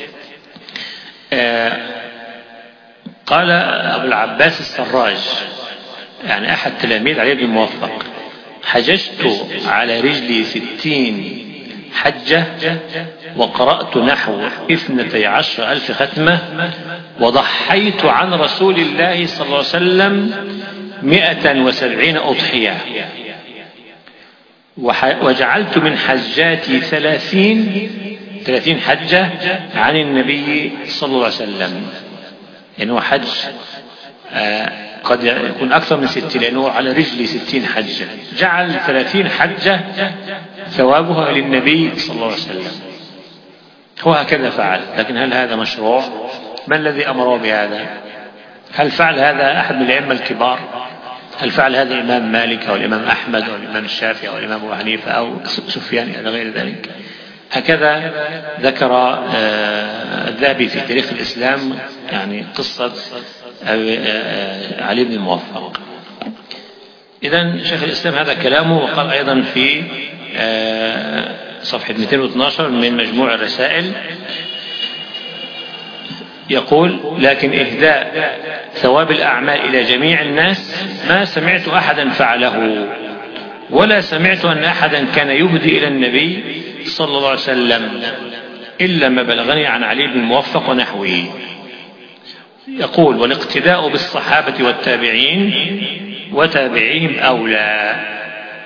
[SPEAKER 1] آه قال أبو العباس السراج يعني أحد تلاميذ علي بن الموفق حججت على رجلي ستين حجة وقرأت نحو اثنتي عشر ألف ختمة وضحيت عن رسول الله صلى الله عليه وسلم مئة وسبعين أضحية وجعلت من حجاتي ثلاثين ثلاثين حجة عن النبي صلى الله عليه وسلم. يعني هو حج آه قد يكون أكثر من ستين لأنه على رجلي ستين حجة، جعل ثلاثين حجة ثوابها للنبي صلى الله عليه وسلم. هو هكذا فعل. لكن هل هذا مشروع؟ من الذي أمره بهذا؟ هل فعل هذا أحد من الأئمة الكبار؟ هل فعل هذا الإمام مالك أو الإمام أحمد أو الإمام الشافعي أو الإمام أبو حنيفة أو سفيان إلى غير ذلك؟ هكذا ذكر الذهبي في تاريخ الإسلام يعني قصة علي بن الموفق. إذن شيخ الإسلام هذا كلامه. وقال أيضا في صفحة مئتين واثني عشر من مجموع الرسائل يقول لكن إهداء ثواب الأعمال إلى جميع الناس ما سمعت أحدا فعله ولا سمعت أن أحدا كان يهدي إلى النبي صلى الله عليه وسلم إلا ما بلغني عن علي بن الموفق ونحوه. يقول والاقتداء بالصحابة والتابعين وتابعيهم أولى.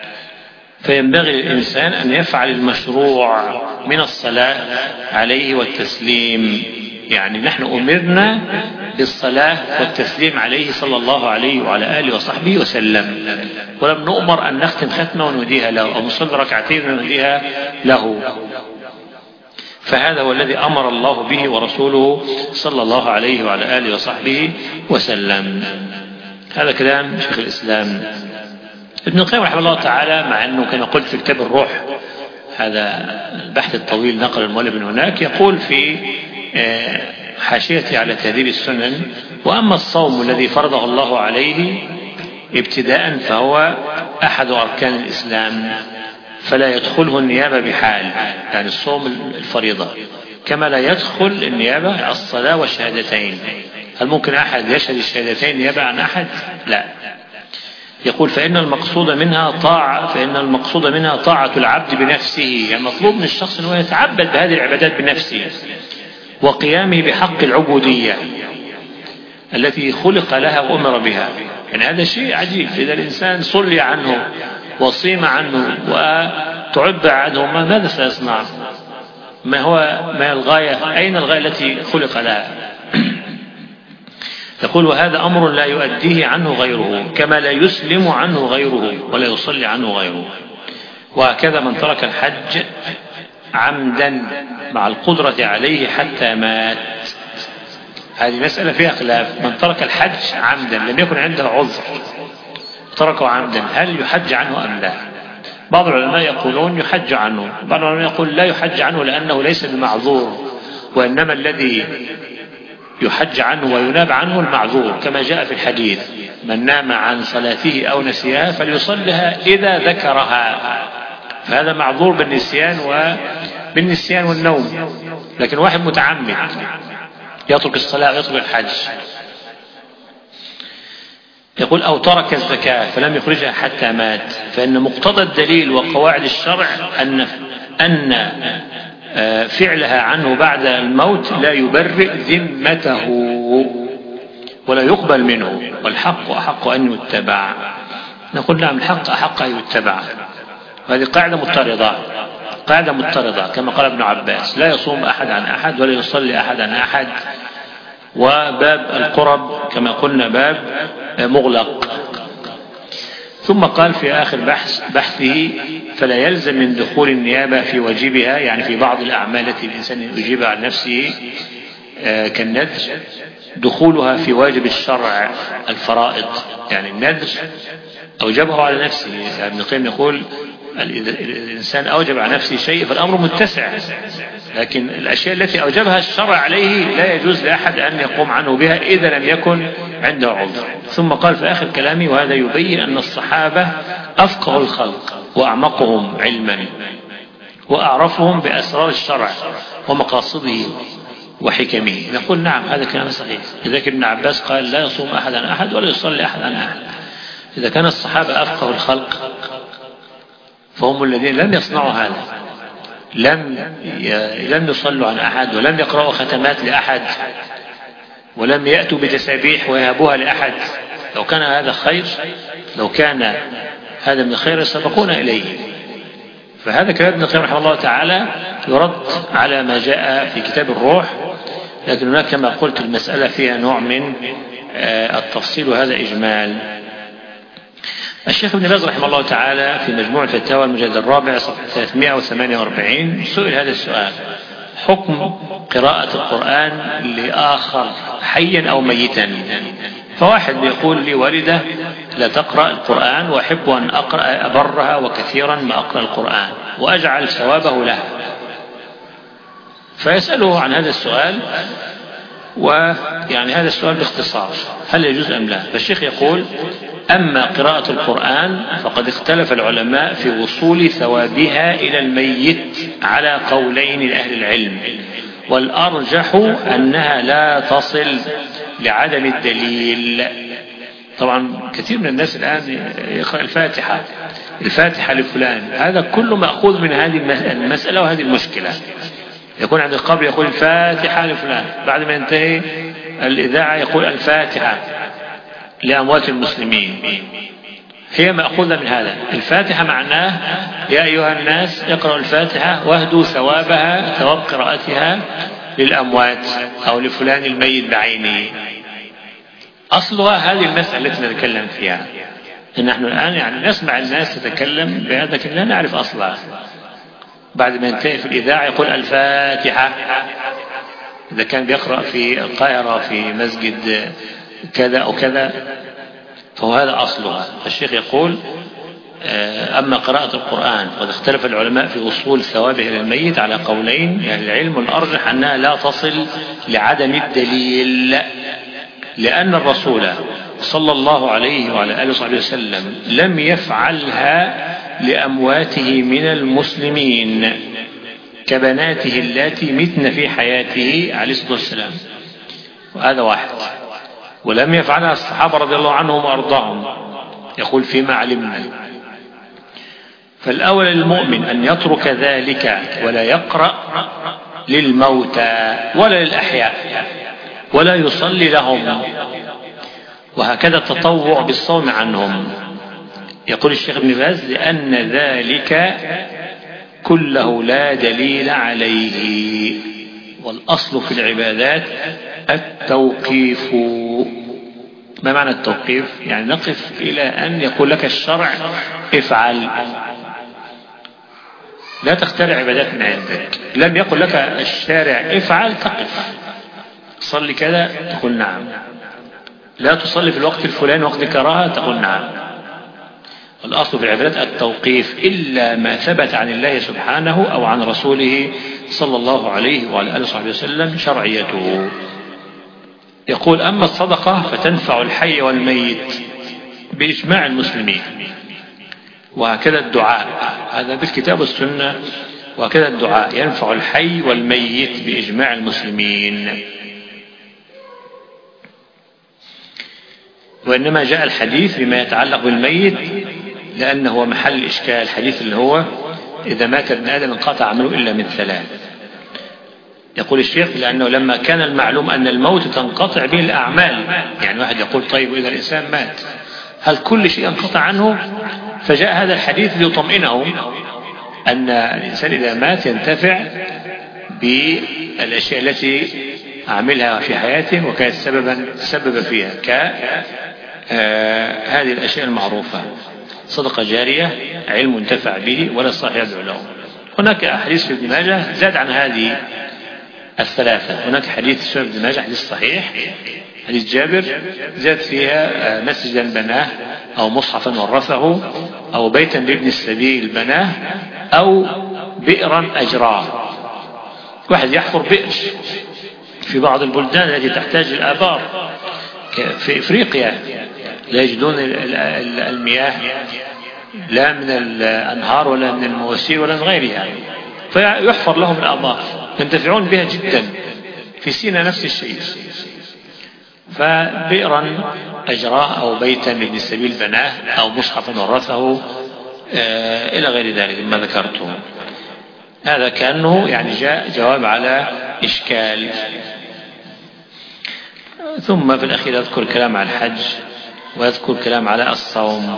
[SPEAKER 1] فينبغي للإنسان أن يفعل المشروع من الصلاة عليه والتسليم. يعني نحن أمرنا بالصلاة والتسليم عليه صلى الله عليه وعلى آله وصحبه وسلم، ولم نؤمر أن نختم ختمة ونهديها له أو نصلي ركعتين ونهديها له. فهذا هو الذي أمر الله به ورسوله صلى الله عليه وعلى آله وصحبه وسلم. هذا كلام شيخ الإسلام ابن القيم رحمه الله تعالى، مع أنه كما قلت في كتاب الروح، هذا البحث الطويل نقل المؤلف من هناك، يقول في حاشيته على تهذيب السنن: وأما الصوم الذي فرضه الله عليه ابتداء فهو أحد أركان الإسلام، فلا يدخله النيابة بحال، يعني الصوم الفريضة، كما لا يدخل النيابة الصلاة والشهادتين. هل ممكن أحد يشهد الشهادتين نيابة عن أحد؟ لا. يقول: فإن المقصود منها طاعة فإن المقصود منها طاعة العبد بنفسه، يعني مطلوب من الشخص أنه يتعبد بهذه العبادات بنفسه، وقيامه بحق العبودية التي خلق لها وأمر بها. يعني هذا شيء عجيب، إذا الإنسان صلي عنه وصيم عنه وتعبى عنه، ماذا سيصنع؟ ما هو ما الغاية؟ أين الغاية التي خلق لها؟ يقول: وهذا أمر لا يؤديه عنه غيره، كما لا يسلم عنه غيره ولا يصلي عنه غيره. وهكذا من ترك الحج عمدا مع القدرة عليه حتى مات. هذه مسألة فيها خلاف. من ترك الحج عمدا لم يكن عنده عذر تركه عمدا، هل يحج عنه أم لا؟ بعض العلماء يقولون يحج عنه، بعض العلماء يقول لا يحج عنه لأنه ليس بمعذور، وإنما الذي يحج عنه ويناب عنه المعذور، كما جاء في الحديث: من نام عن صلاته أو نسيها فليصلها إذا ذكرها. فهذا معذور بالنسيان وبالنسيان والنوم. لكن واحد متعمد يترك الصلاة ويترك الحج، يقول: أو ترك الزكاة فلم يخرجها حتى مات، فإن مقتضى الدليل وقواعد الشرع أن أن فعلها عنه بعد الموت لا يبرئ ذمته ولا يقبل منه، والحق أحق أن يتبع. نقول: نعم، الحق أحق أن يتبع. وهذه قاعدة مضطردة، قاعدة مضطردة كما قال ابن عباس: لا يصوم أحد عن أحد ولا يصلي أحد عن أحد. وباب القرب كما قلنا باب مغلق. ثم قال في آخر بحث بحثه: فلا يلزم من دخول النيابة في واجبها، يعني في بعض الأعمال التي الإنسان يجيبها عن نفسه كالنذر، دخولها في واجب الشرع الفرائض. يعني النذر أوجبه على نفسه. ابن القيم يقول: الإنسان أوجب على نفسه شيء فالأمر متسع، لكن الأشياء التي أوجبها الشرع عليه لا يجوز لأحد أن يقوم عنه بها إذا لم يكن عنده عذر. ثم قال في آخر كلامه: وهذا يبين أن الصحابة أفقه الخلق وأعمقهم علما وأعرفهم بأسرار الشرع ومقاصده وحكمه. نقول: نعم، هذا كلام صحيح. لذلك ابن عباس قال: لا يصوم أحد عن أحد ولا يصلي أحد عن أحد. إذا كان الصحابة أفقه الخلق فهم الذين لم يصنعوا هذا، لم لم يصلوا عن أحد ولم يقرأوا ختمات لأحد ولم يأتوا بتسابيح ويهبوها لأحد. لو كان هذا خير، لو كان هذا من خير سبقونا إليه. فهذا كلام ابن القيم رحمه الله تعالى يرد على ما جاء في كتاب الروح، لكن هناك كما قلت المسألة فيها نوع من التفصيل وهذا إجمال. الشيخ ابن باز رحمه الله تعالى في مجموع الفتاوى المجلد الرابع صفحة ثلاثمائة وثمانية وأربعين سئل هذا السؤال: حكم قراءة القرآن لآخر حيا أو ميتا. فواحد يقول: لي والدة لا تقرأ القرآن وأحب أن أقرأ أبرها وكثيرا ما أقرأ القرآن وأجعل ثوابه لها. فيسأله عن هذا السؤال، ويعني هذا السؤال باختصار: هل يجوز أم لا؟ فالشيخ يقول: أما قراءة القرآن فقد اختلف العلماء في وصول ثوابها إلى الميت على قولين لأهل العلم، والأرجح أنها لا تصل لعدم الدليل. طبعا كثير من الناس الآن يقرأ الفاتحة الفاتحة لفلان، هذا كله مأخوذ من هذه المسألة وهذه المشكلة. يكون عند القبر يقول الفاتحة لفلان، بعد ما ينتهي الإذاعة يقول الفاتحة لأموات المسلمين. هي مأخوذة من هذا. الفاتحة معناه يا أيها الناس اقرأوا الفاتحة واهدوا ثوابها، ثواب قراءتها للأموات أو لفلان الميت بعينه. أصلها هذه المسألة التي نتكلم فيها. نحن الآن يعني نسمع الناس تتكلم بهذا لكن لا نعرف أصلها. بعد ما ينتهي في الإذاعة يقول الفاتحة، إذا كان بيقرأ في القاهرة في مسجد كذا أو كذا فهو هذا أصلها. الشيخ يقول أما قراءة القرآن قد اختلف العلماء في وصول ثوابه إلى الميت على قولين. يعني العلم الأرجح أنها لا تصل لعدم الدليل، لأن الرسول صلى الله عليه وعلى آله وصحبه وسلم لم يفعلها لأمواته من المسلمين كبناته اللاتي متن في حياته عليه الصلاة والسلام، وهذا واحد. ولم يفعلها الصحابة رضي الله عنهم وأرضاهم، يقول فيما علمنا. فالأول المؤمن أن يترك ذلك ولا يقرأ للموتى ولا للأحياء ولا يصلي لهم، وهكذا التطوع بالصوم عنهم. يقول الشيخ ابن باز لأن ذلك كله لا دليل عليه، والأصل في العبادات التوقيف. ما معنى التوقيف؟ يعني نقف إلى أن يقول لك الشرع افعل، لا تخترع عبادات من عندك. لم يقل لك الشارع افعل تقف، صلي كذا تقول نعم، لا تصلي في الوقت الفلاني وقت كراهة تقول نعم. الأصل في العبادات التوقيف إلا ما ثبت عن الله سبحانه أو عن رسوله صلى الله عليه وعلى آله وصحبه وسلم شرعيته. يقول أما الصدقة فتنفع الحي والميت بإجماع المسلمين، وهكذا الدعاء، هذا بالكتاب والسنة، وهكذا الدعاء ينفع الحي والميت بإجماع المسلمين. وإنما جاء الحديث بما يتعلق بالميت لأنه هو محل الإشكال، الحديث اللي هو إذا مات ابن آدم انقطع عمله إلا من ثلاث. يقول الشيخ لأنه لما كان المعلوم أن الموت تنقطع به الأعمال، يعني واحد يقول طيب وإذا الإنسان مات هل كل شيء انقطع عنه؟ فجاء هذا الحديث ليطمئنهم أن الإنسان إذا مات ينتفع بالأشياء التي عملها في حياته وكانت سببا سبب فيها، كهذه الأشياء المعروفة: صدقة جارية، علم ينتفع به، ولا صاحب يدعو له. هناك أحاديث في ابن ماجه زاد عن هذه الثلاثة. هناك حديث في ابن ماجه حديث صحيح، حديث جابر، زاد فيها مسجدا بناه أو مصحفا ورثه أو بيتا لابن السبيل بناه أو بئرا أجراه. واحد يحفر بئر في بعض البلدان التي تحتاج الآبار، في إفريقيا لا يجدون المياه لا من الأنهار ولا من المواسير ولا من غيرها، فيحفر لهم الآبار ينتفعون بها جدا. في سيناء نفس الشيء، فبئرا أجراه أو بيتا لابن السبيل بناه أو مصحفا ورثه إلى غير ذلك ما ذكرته. هذا كأنه يعني جاء جواب على إشكال. ثم في الأخير يذكر كلام عن الحج ويذكر كلام على الصوم.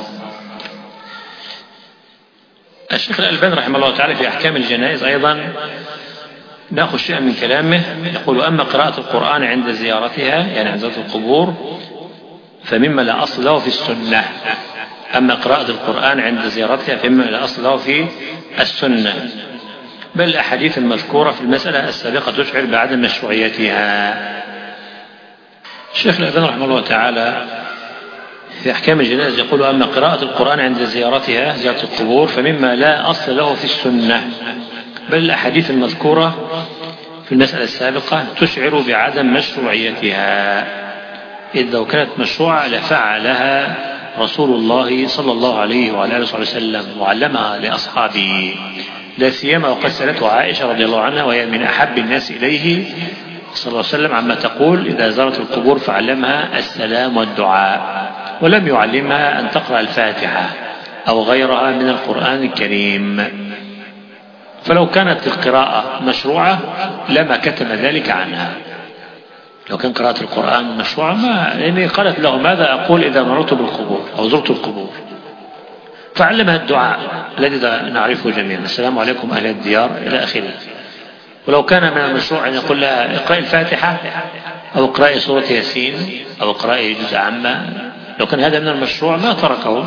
[SPEAKER 1] الشيخ الألباني رحمه الله تعالى في أحكام الجنائز أيضا نأخذ شيئا من كلامه. يقول أما قراءة القرآن عند زيارتها، يعني عند زيارة القبور، فمما لا أصل له في السنة. أما قراءة القرآن عند زيارتها فمما لا أصل له في السنة، بل الأحاديث المذكورة في المسألة السابقة تشعر بعدم مشروعيتها. الشيخ الألباني رحمه الله تعالى في أحكام الجنائز يقول أما قراءة القرآن عند زيارتها، زيارة القبور، فمما لا أصل له في السنة، بل الأحاديث المذكورة في المسألة السابقة تشعر بعدم مشروعيتها، إذ لو كانت مشروعة لفعلها رسول الله صلى الله عليه وعلى آله وسلم وعلمها لأصحابه، لا سيما وقد سألته عائشة رضي الله عنها وهي من أحب الناس إليه صلى الله عليه وسلم عما تقول إذا زارت القبور فعلمها السلام والدعاء، ولم يعلمها أن تقرأ الفاتحة أو غيرها من القرآن الكريم. فلو كانت القراءة مشروعة لما كتم ذلك عنها. لو كان قراءة القرآن مشروعة ما، لأني قالت له ماذا أقول إذا مررت بالقبور أو زرت القبور، فعلمها الدعاء الذي نعرفه جميعا: السلام عليكم أهل الديار إلى آخره. ولو كان من المشروع أن يقول لها اقرأي الفاتحة أو اقرأي سورة ياسين أو اقرأي جزء عامة، لو كان هذا من المشروع ما تركه،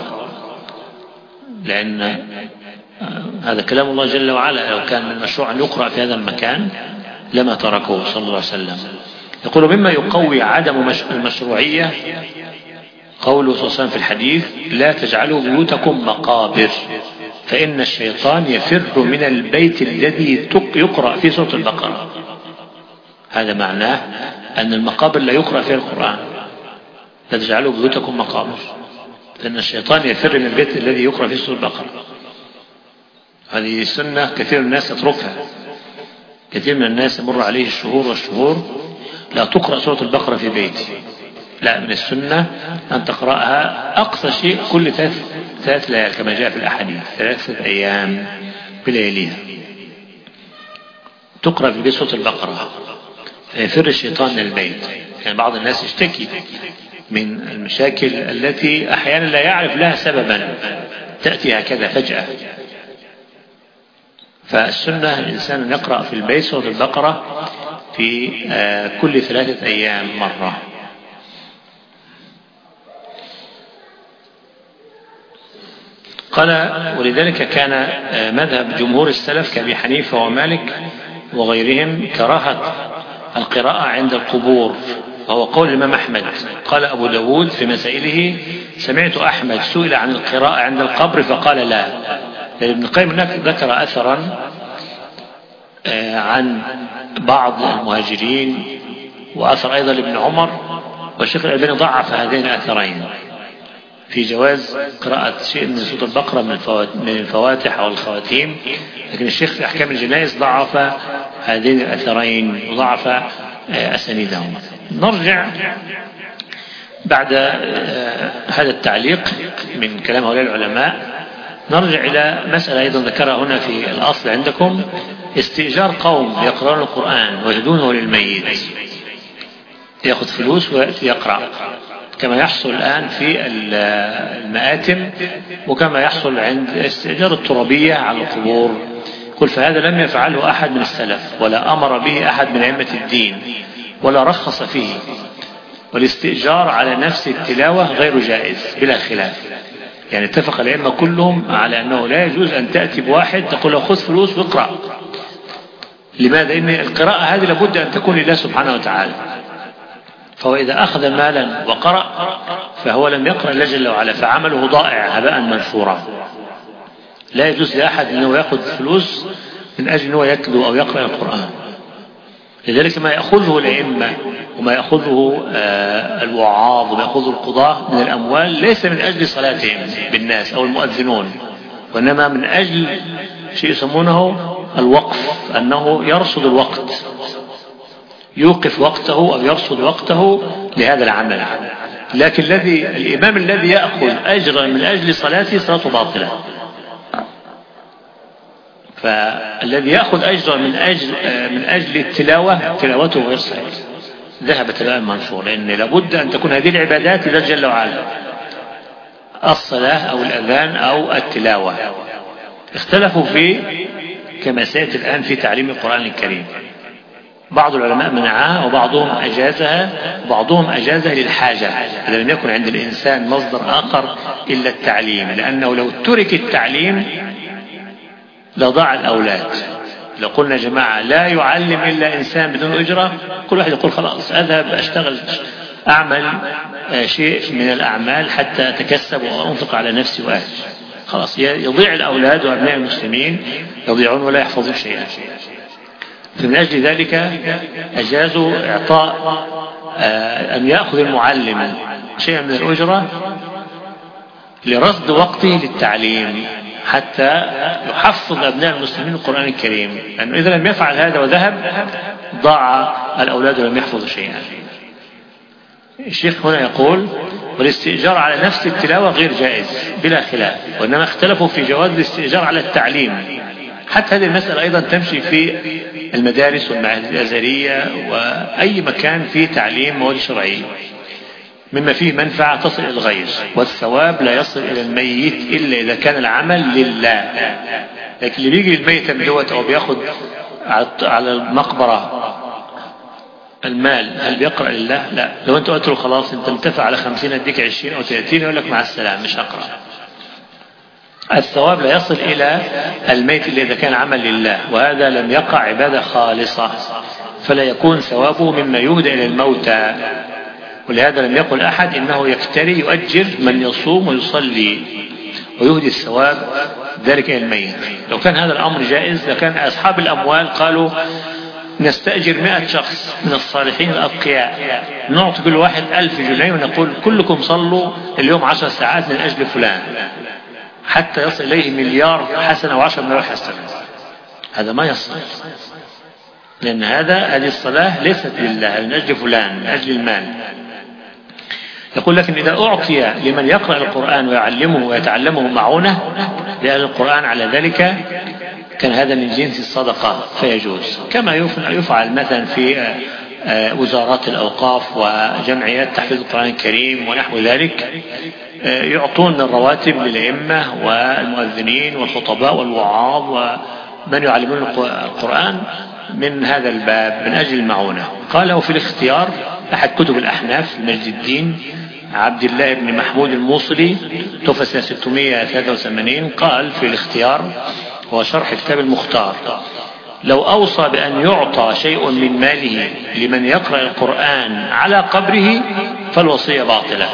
[SPEAKER 1] لأن هذا كلام الله جل وعلا. لو كان من المشروع أن يقرأ في هذا المكان لما تركه صلى الله عليه وسلم. يقول: مما يقوي عدم المشروعية قوله صلى الله عليه وسلم في الحديث: لا تجعلوا بيوتكم مقابر فإن الشيطان يفر من البيت الذي يقرأ في سورة البقرة. هذا معناه أن المقابر لا يقرأ فيها القرآن. لا تجعلوا بيوتكم مقابر فإن الشيطان يفر من البيت الذي يقرأ في سورة البقرة. هذه سنة كثير من الناس يتركها. كثير من الناس يمر عليه الشهور والشهور لا تقرأ سورة البقرة في بيته. لا، من السنة أن تقرأها أقصى شيء كل ثلاث ثلاث ليال كما جاء في الأحاديث، ثلاثة أيام بلياليها تقرأ في بيت سورة البقرة فيفر الشيطان من البيت. يعني بعض الناس يشتكي من المشاكل التي أحيانا لا يعرف لها سببا، تأتي هكذا فجأة. فالسنة الإنسان أن يقرأ في البيت سورة البقرة في كل ثلاثة أيام مرة. قال: ولذلك كان مذهب جمهور السلف كأبي حنيفة ومالك وغيرهم كراهة القراءة عند القبور، وهو قول الإمام أحمد. قال أبو داود في مسائله: سمعت أحمد سئل عن القراءة عند القبر فقال لا. ابن القيم ذكر أثرا عن بعض المهاجرين وأثر أيضا لابن عمر، والشيخ الألباني ضعف هذين الأثرين في جواز قراءة شيء من سورة البقرة من الفواتح أو الخواتيم، لكن الشيخ في أحكام الجنائز ضعف هذين الأثرين وضعف أسانيدهم. نرجع بعد هذا التعليق من كلام هؤلاء العلماء، نرجع إلى مسألة أيضا ذكرها هنا في الأصل عندكم: استئجار قوم يقرأون القرآن ويهدونه للميت، يأخذ فلوس ويأتي يقرأ كما يحصل الآن في المآتم وكما يحصل عند استئجار الترابية على القبور. قل: فهذا لم يفعله أحد من السلف ولا أمر به أحد من أئمة الدين ولا رخص فيه، والاستئجار على نفس التلاوة غير جائز بلا خلاف. يعني اتفق الأئمة كلهم على أنه لا يجوز أن تأتي بواحد تقول له خذ فلوس واقرأ. لماذا؟ إن القراءة هذه لابد أن تكون لله سبحانه وتعالى، فهو إذا أخذ مالا وقرأ فهو لم يقرأ الله جل وعلا، فعمله ضائع هباء منثورا. لا يجوز لأحد أنه يأخذ فلوس من أجل أنه يتلو أو يقرأ القرآن. لذلك ما يأخذه الأئمة وما يأخذه الوعاظ وما يأخذه القضاة من الأموال ليس من أجل صلاتهم بالناس أو المؤذنون، وإنما من أجل شيء يسمونه الوقف، أنه يرصد الوقت، يوقف وقته أو يرصد وقته لهذا العمل. لكن الذي الإمام الذي يأخذ أجرا من أجل صلاته صلاته باطلة، فالذي يأخذ أجرا من أجل من أجل التلاوة تلاوته غير صحيح، ذهب تماما منصور، لأن لابد أن تكون هذه العبادات لله جل وعلا، الصلاة أو الأذان أو التلاوة. اختلفوا في كما سيأتي الآن في تعليم القرآن الكريم، بعض العلماء منعها وبعضهم أجازها وبعضهم أجازها للحاجة، إذا لم يكن عند الإنسان مصدر آخر إلا التعليم، لأنه لو ترك التعليم لضاع الأولاد. لو قلنا جماعة لا يعلم إلا إنسان بدون أجرة، كل واحد يقول خلاص أذهب أشتغل أعمل شيء من الأعمال حتى أتكسب وأنفق على نفسي وأهلي، خلاص يضيع الأولاد وأبناء المسلمين يضيعون ولا يحفظون شيئا. فمن أجل ذلك أجازوا إعطاء أن يأخذ المعلم شيئا من الأجرة لرصد وقته للتعليم حتى يحفظ أبناء المسلمين القرآن الكريم، لأنه إذا لم يفعل هذا وذهب ضاع الأولاد ولم يحفظوا شيئا. الشيخ هنا يقول: والاستئجار على نفس التلاوة غير جائز بلا خلاف، وإنما اختلفوا في جواز الاستئجار على التعليم. حتى هذه المسألة أيضا تمشي في المدارس والمعاهد الأزهرية وأي مكان فيه تعليم مواد شرعية. مما فيه منفعة تصل إلى الغير، والثواب لا يصل إلى الميت إلا إذا كان العمل لله. لكن اللي بيجي الميت دوت أو بياخد على المقبرة المال، هل بيقرأ لله؟ لا. لو أنت قلت له خلاص أنت متفق على خمسين أديك عشرين أو ثلاثين، يقول لك مع السلامة مش هقرأ. الثواب لا يصل إلى الميت إلا إذا كان عمل لله، وهذا لم يقع عبادة خالصة، فلا يكون ثوابه مما يهدى إلى الموتى. ولهذا لم يقل أحد إنه يفتري يؤجر من يصوم ويصلي ويهدي الثواب ذلك إلى الميت. لو كان هذا الأمر جائز لكان أصحاب الأموال قالوا نستأجر مئة شخص من الصالحين الأتقياء، نعطي كل واحد ألف جنيه ونقول كلكم صلوا اليوم عشر ساعات من أجل فلان حتى يصل إليه مليار حسنة وعشر مليار حسنة. هذا ما يصل، لأن هذا هذه الصلاة ليست لله، من أجل فلان، من أجل المال. يقول لكن إذا أعطي لمن يقرأ القرآن ويعلمه ويتعلمه معونة لأهل القرآن على ذلك كان هذا من جنس الصدقة فيجوز، كما يفعل مثلا في وزارات الأوقاف وجمعيات تحفيظ القرآن الكريم ونحو ذلك، يعطون الرواتب للأئمة والمؤذنين والخطباء والوعاظ ومن يعلمون القرآن من هذا الباب من أجل المعونة. قال وفي الاختيار أحد كتب الأحناف مجد الدين عبد الله بن محمود الموصلي توفى سنة ستمائة وثلاثة وثمانين، قال في الاختيار هو شرح كتاب المختار: لو أوصى بأن يعطى شيء من ماله لمن يقرأ القرآن على قبره فالوصية باطلة،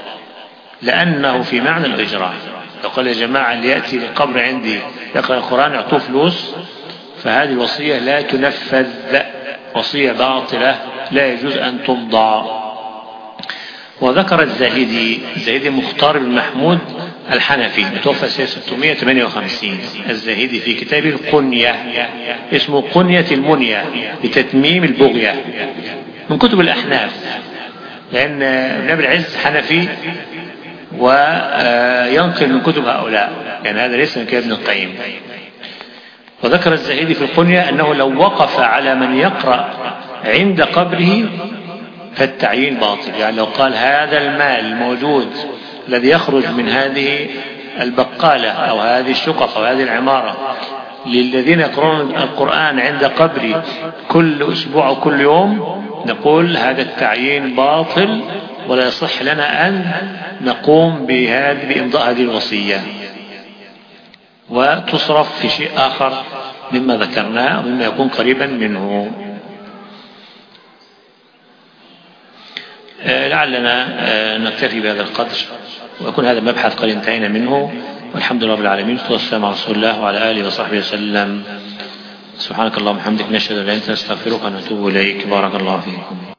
[SPEAKER 1] لأنه في معنى الإجراء. لو قال يا جماعة اللي يأتي للقبر عندي يقرأ القرآن يعطوه فلوس، فهذه الوصية لا تنفذ، وصية باطلة لا يجوز أن تمضى. وذكر الزاهدي الزاهدي مختار بن محمود الحنفي متوفى سنة ستمائة وثمانية وخمسين، الزاهدي في كتابه القنية اسمه قنية المنية لتتميم البغية من كتب الأحناف، لأن ابن أبي العز حنفي وينقل من كتب هؤلاء، يعني هذا ليس من كتاب ابن القيم. وذكر الزاهدي في القنية أنه لو وقف على من يقرأ عند قبره فالتعيين باطل، يعني لو قال هذا المال الموجود الذي يخرج من هذه البقالة أو هذه الشقق أو هذه العمارة للذين يقرؤون القرآن عند قبري كل أسبوع أو كل يوم، نقول هذا التعيين باطل ولا يصح لنا أن نقوم بهذه بإمضاء هذه الوصية، وتصرف في شيء آخر مما ذكرناه ومما يكون قريبا منه. لعلنا نكتفي بهذا القدر ويكون هذا المبحث قد انتهينا منه، والحمد لله رب العالمين، والسلام على رسول الله وعلى آله وصحبه وسلم. سبحانك اللهم وبحمدك، نشهد أن لا إله إلا أنت، نستغفرك ونتوب إليك. بارك الله فيكم.